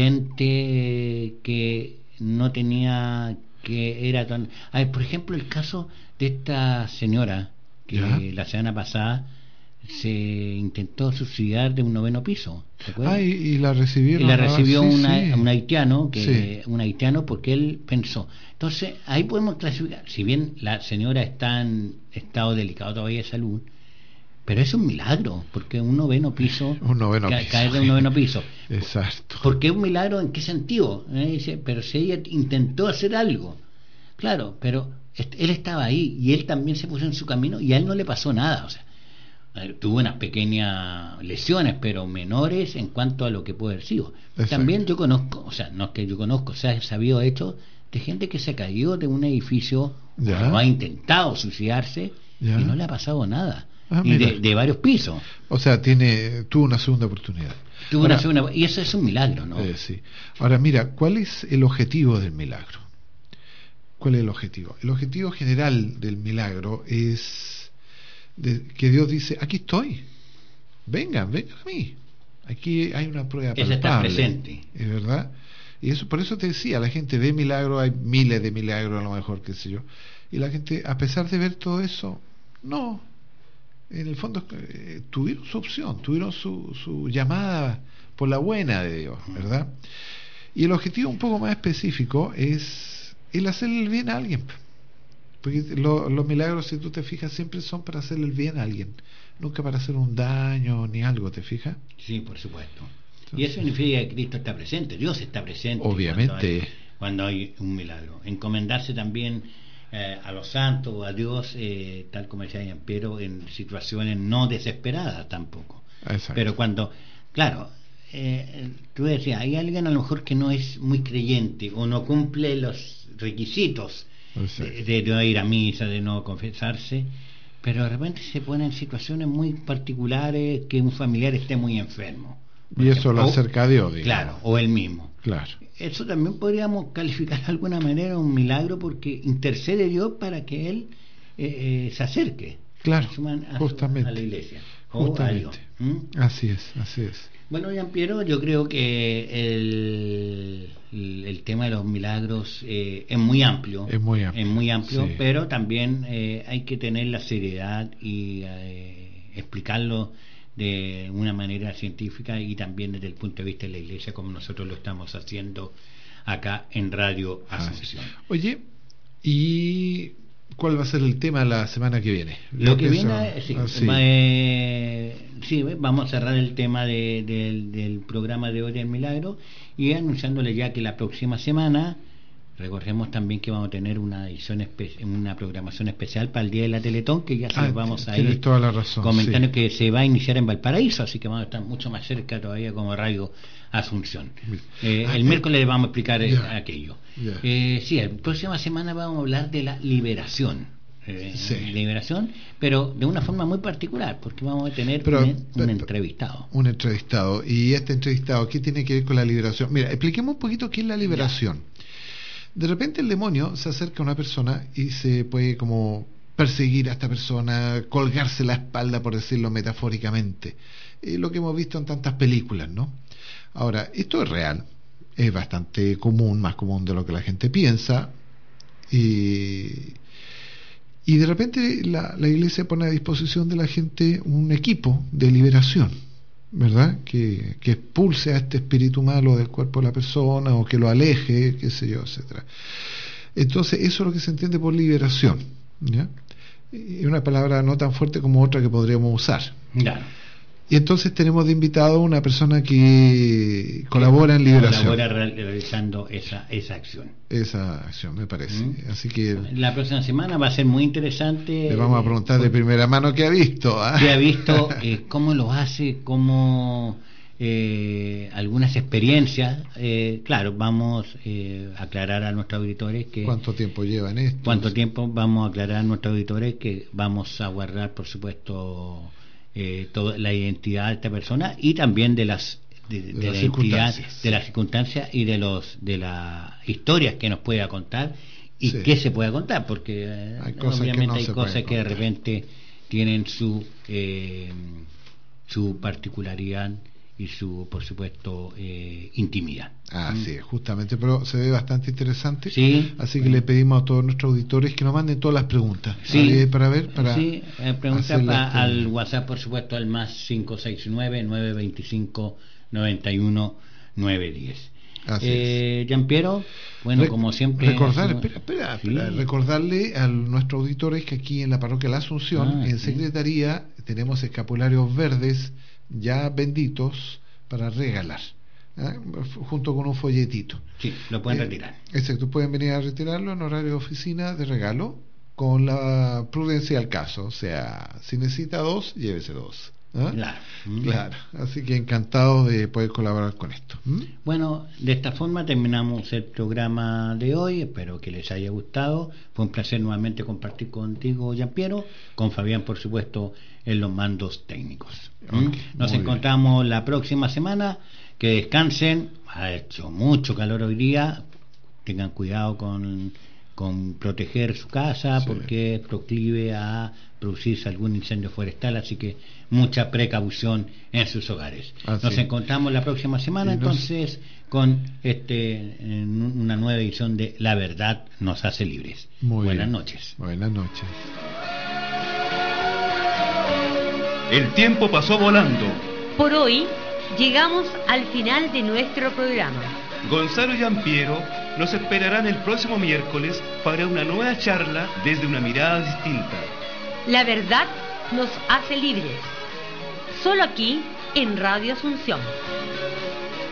C: accidente que no tenía, que era tan... A ver, por ejemplo, el caso de esta señora que ¿ya? La semana pasada se intentó suicidar de un noveno piso. ¿Te acuerdas?
D: Ah, y, y la recibieron.
C: Y la
D: ah,
C: recibió
D: sí,
C: una,
D: sí.
C: un haitiano, que
D: Sí.
C: un haitiano porque él pensó. Entonces, ahí podemos clasificar, si bien la señora está en estado delicado todavía de salud, pero es un milagro, porque un noveno piso,
D: Un noveno
C: ca-
D: piso.
C: caer de un noveno piso.
D: Exacto.
C: ¿Por qué un milagro? ¿En qué sentido? Eh, dice, pero si ella intentó hacer algo. Claro, pero est- él estaba ahí y él también se puso en su camino y a él no le pasó nada. O sea, eh, tuvo unas pequeñas lesiones, pero menores en cuanto a lo que puede haber sido.
D: Exacto.
C: También yo conozco, o sea, no es que yo conozco, o sea, he sabido hechos de gente que se cayó de un edificio
D: Ya.
C: o ha intentado suicidarse
D: Ya.
C: y no le ha pasado nada.
D: Ah,
C: y
D: mira.
C: de, de varios pisos.
D: O sea, tiene tuvo una segunda oportunidad.
C: Tuvo
D: Ahora,
C: una segunda, y eso es un milagro, ¿no?
D: eh, sí. Ahora, mira, ¿cuál es el objetivo del milagro? ¿Cuál es el objetivo? El objetivo general del milagro es de, que Dios dice, aquí estoy, vengan, vengan a mí. Aquí hay una prueba
C: Ese está
D: palpable,
C: presente.
D: es verdad. Y eso, por eso te decía, la gente ve milagros, hay miles de milagros a lo mejor, qué sé yo. Y la gente, a pesar de ver todo eso, no. En el fondo eh, tuvieron su opción, tuvieron su, su llamada por la buena de Dios, ¿verdad? Y el objetivo un poco más específico es el hacerle el bien a alguien. Porque lo, los milagros, si tú te fijas, siempre son para hacerle el bien a alguien, nunca para hacer un daño ni algo, ¿te fijas?
C: Sí, por supuesto. Y eso significa que Cristo está presente, Dios está presente.
D: Obviamente.
C: Cuando hay, cuando hay un milagro. Encomendarse también eh, a los santos, a Dios, eh, tal como decía Giampiero, en situaciones no desesperadas tampoco.
D: Exacto.
C: Pero cuando, claro, eh, tú decías, hay alguien a lo mejor que no es muy creyente o no cumple los requisitos de, de no ir a misa, de no confesarse, pero de repente se pone en situaciones muy particulares, que un familiar esté muy enfermo.
D: Y eso lo
C: O-
D: acerca a Dios, digamos.
C: Claro, o él mismo.
D: Claro.
C: Eso también podríamos calificar de alguna manera un milagro, porque intercede Dios para que él eh, eh, se acerque
D: Claro,
C: a, su man- a su-
D: justamente.
C: a la iglesia o a
D: Justamente.
C: Dios. ¿Mm?
D: Así es, así es.
C: Bueno, Giampiero, yo creo que el, el, el tema de los milagros eh, es muy amplio.
D: Es muy amplio,
C: Es muy amplio,
D: sí.
C: pero también eh, hay que tener la seriedad y eh, explicarlo de una manera científica y también desde el punto de vista de la iglesia, como nosotros lo estamos haciendo acá en Radio Asunción.
D: Oye, ¿y cuál va a ser el tema la semana que viene?
C: Lo que
D: Eso-
C: viene, sí,
D: ah, sí.
C: va, eh, sí, vamos a cerrar el tema de, del- del programa de hoy del Milagro y anunciándole ya que la próxima semana, recordemos también que vamos a tener una edición espe- una programación especial para el Día de la Teletón, que ya se
D: Ah,
C: los vamos a
D: tienes
C: ir
D: toda la razón,
C: comentando,
D: sí.
C: que se va a iniciar en Valparaíso, así que vamos a estar mucho más cerca todavía como Radio Asunción. Eh,
D: Ah,
C: el
D: eh,
C: miércoles vamos a explicar eh,
D: ya,
C: aquello.
D: ya.
C: Eh, sí, la próxima semana vamos a hablar de la liberación. Eh,
D: Sí.
C: liberación, pero de una forma muy particular, porque vamos a tener
D: Pero-
C: un, un
D: pero-
C: entrevistado.
D: Un entrevistado. Y este entrevistado, ¿qué tiene que ver con la liberación? Mira, expliquemos un poquito qué es la liberación. De repente el demonio se acerca a una persona y se puede como perseguir a esta persona, colgarse la espalda, por decirlo metafóricamente. Eh, lo que hemos visto en tantas películas, ¿no? Ahora, esto es real, es bastante común, más común de lo que la gente piensa. Y, y de repente la, la iglesia pone a disposición de la gente un equipo de liberación, ¿verdad? Que, que expulse a este espíritu malo del cuerpo de la persona o que lo aleje, qué sé yo, etcétera. Entonces, eso es lo que se entiende por liberación, ¿ya? Es una palabra no tan fuerte como otra que podríamos usar.
C: Claro.
D: Y entonces tenemos de invitado a una persona que colabora en liberación.
C: Colabora real- realizando esa, esa acción.
D: Esa acción, me parece.
C: ¿Mm?
D: Así que
C: La próxima semana va a ser muy interesante.
D: le vamos a preguntar de primera mano qué ha visto. ¿ah?
C: Que ha visto eh, cómo lo hace, cómo eh, algunas experiencias. Eh, claro, vamos eh, a aclarar a nuestros auditores que
D: ¿Cuánto tiempo lleva en esto?
C: cuánto tiempo vamos a aclarar a nuestros auditores que vamos a guardar, por supuesto, eh, toda la identidad de esta persona y también de las de, de
D: De las
C: la identidad,
D: circunstancias.
C: de las circunstancias y de los de las historias que nos pueda contar y
D: Sí.
C: qué se pueda contar, porque eh,
D: Hay cosas que
C: obviamente
D: no
C: hay
D: se
C: cosas
D: pueden
C: que de
D: contar.
C: repente tienen su eh, su particularidad y su, por supuesto, eh, intimidad.
D: Así es, justamente, pero se ve bastante interesante.
C: Sí.
D: Así que le pedimos a todos nuestros auditores que nos manden todas las preguntas.
C: Sí.
D: ¿Vale? Para ver, para
C: sí, eh, pregunta
D: hacerlas
C: pa-
D: con-
C: al WhatsApp, por supuesto, al más cinco seis nueve, nueve dos cinco, nueve uno nueve uno cero.
D: Así
C: eh, Giampiero, bueno,
D: Re-
C: como siempre.
D: recordar,
C: hacemos-
D: espera, espera,
C: Sí.
D: espera, recordarle a nuestros auditores que aquí en la parroquia La Asunción,
C: Ah,
D: en
C: sí.
D: Secretaría, tenemos escapularios verdes ya benditos para regalar, ¿ah? F- junto con un folletito.
C: Sí, lo pueden
D: Eh,
C: retirar.
D: Exacto, pueden venir a retirarlo en horario de oficina de regalo con la prudencia del caso. O sea, si necesita dos, llévese dos. ¿Ah?
C: Claro. Mm.
D: Claro, así que encantado de poder colaborar con esto. ¿Mm?
C: Bueno, de esta forma terminamos el programa de hoy. Espero que les haya gustado. Fue un placer nuevamente compartir contigo, Giampiero, con Fabián, por supuesto, en los mandos técnicos. ¿Mm?
D: Ok,
C: Nos
D: muy
C: encontramos la próxima semana. Que descansen. Ha hecho mucho calor hoy día. Tengan cuidado con, con proteger su casa,
D: Sí.
C: porque es proclive a producirse algún incendio forestal. Así que mucha precaución en sus hogares.
D: Así
C: Nos
D: es.
C: encontramos la próxima semana,
D: Y nos-
C: entonces, con este en una nueva edición de La Verdad nos hace libres.
D: Muy
C: Buenas
D: bien.
C: noches.
D: Buenas noches.
B: El tiempo pasó volando.
A: Por hoy llegamos al final de nuestro programa.
B: Gonzalo y Giampiero nos esperarán el próximo miércoles para una nueva charla desde una mirada distinta.
A: La verdad nos hace libres. Solo aquí en Radio Asunción.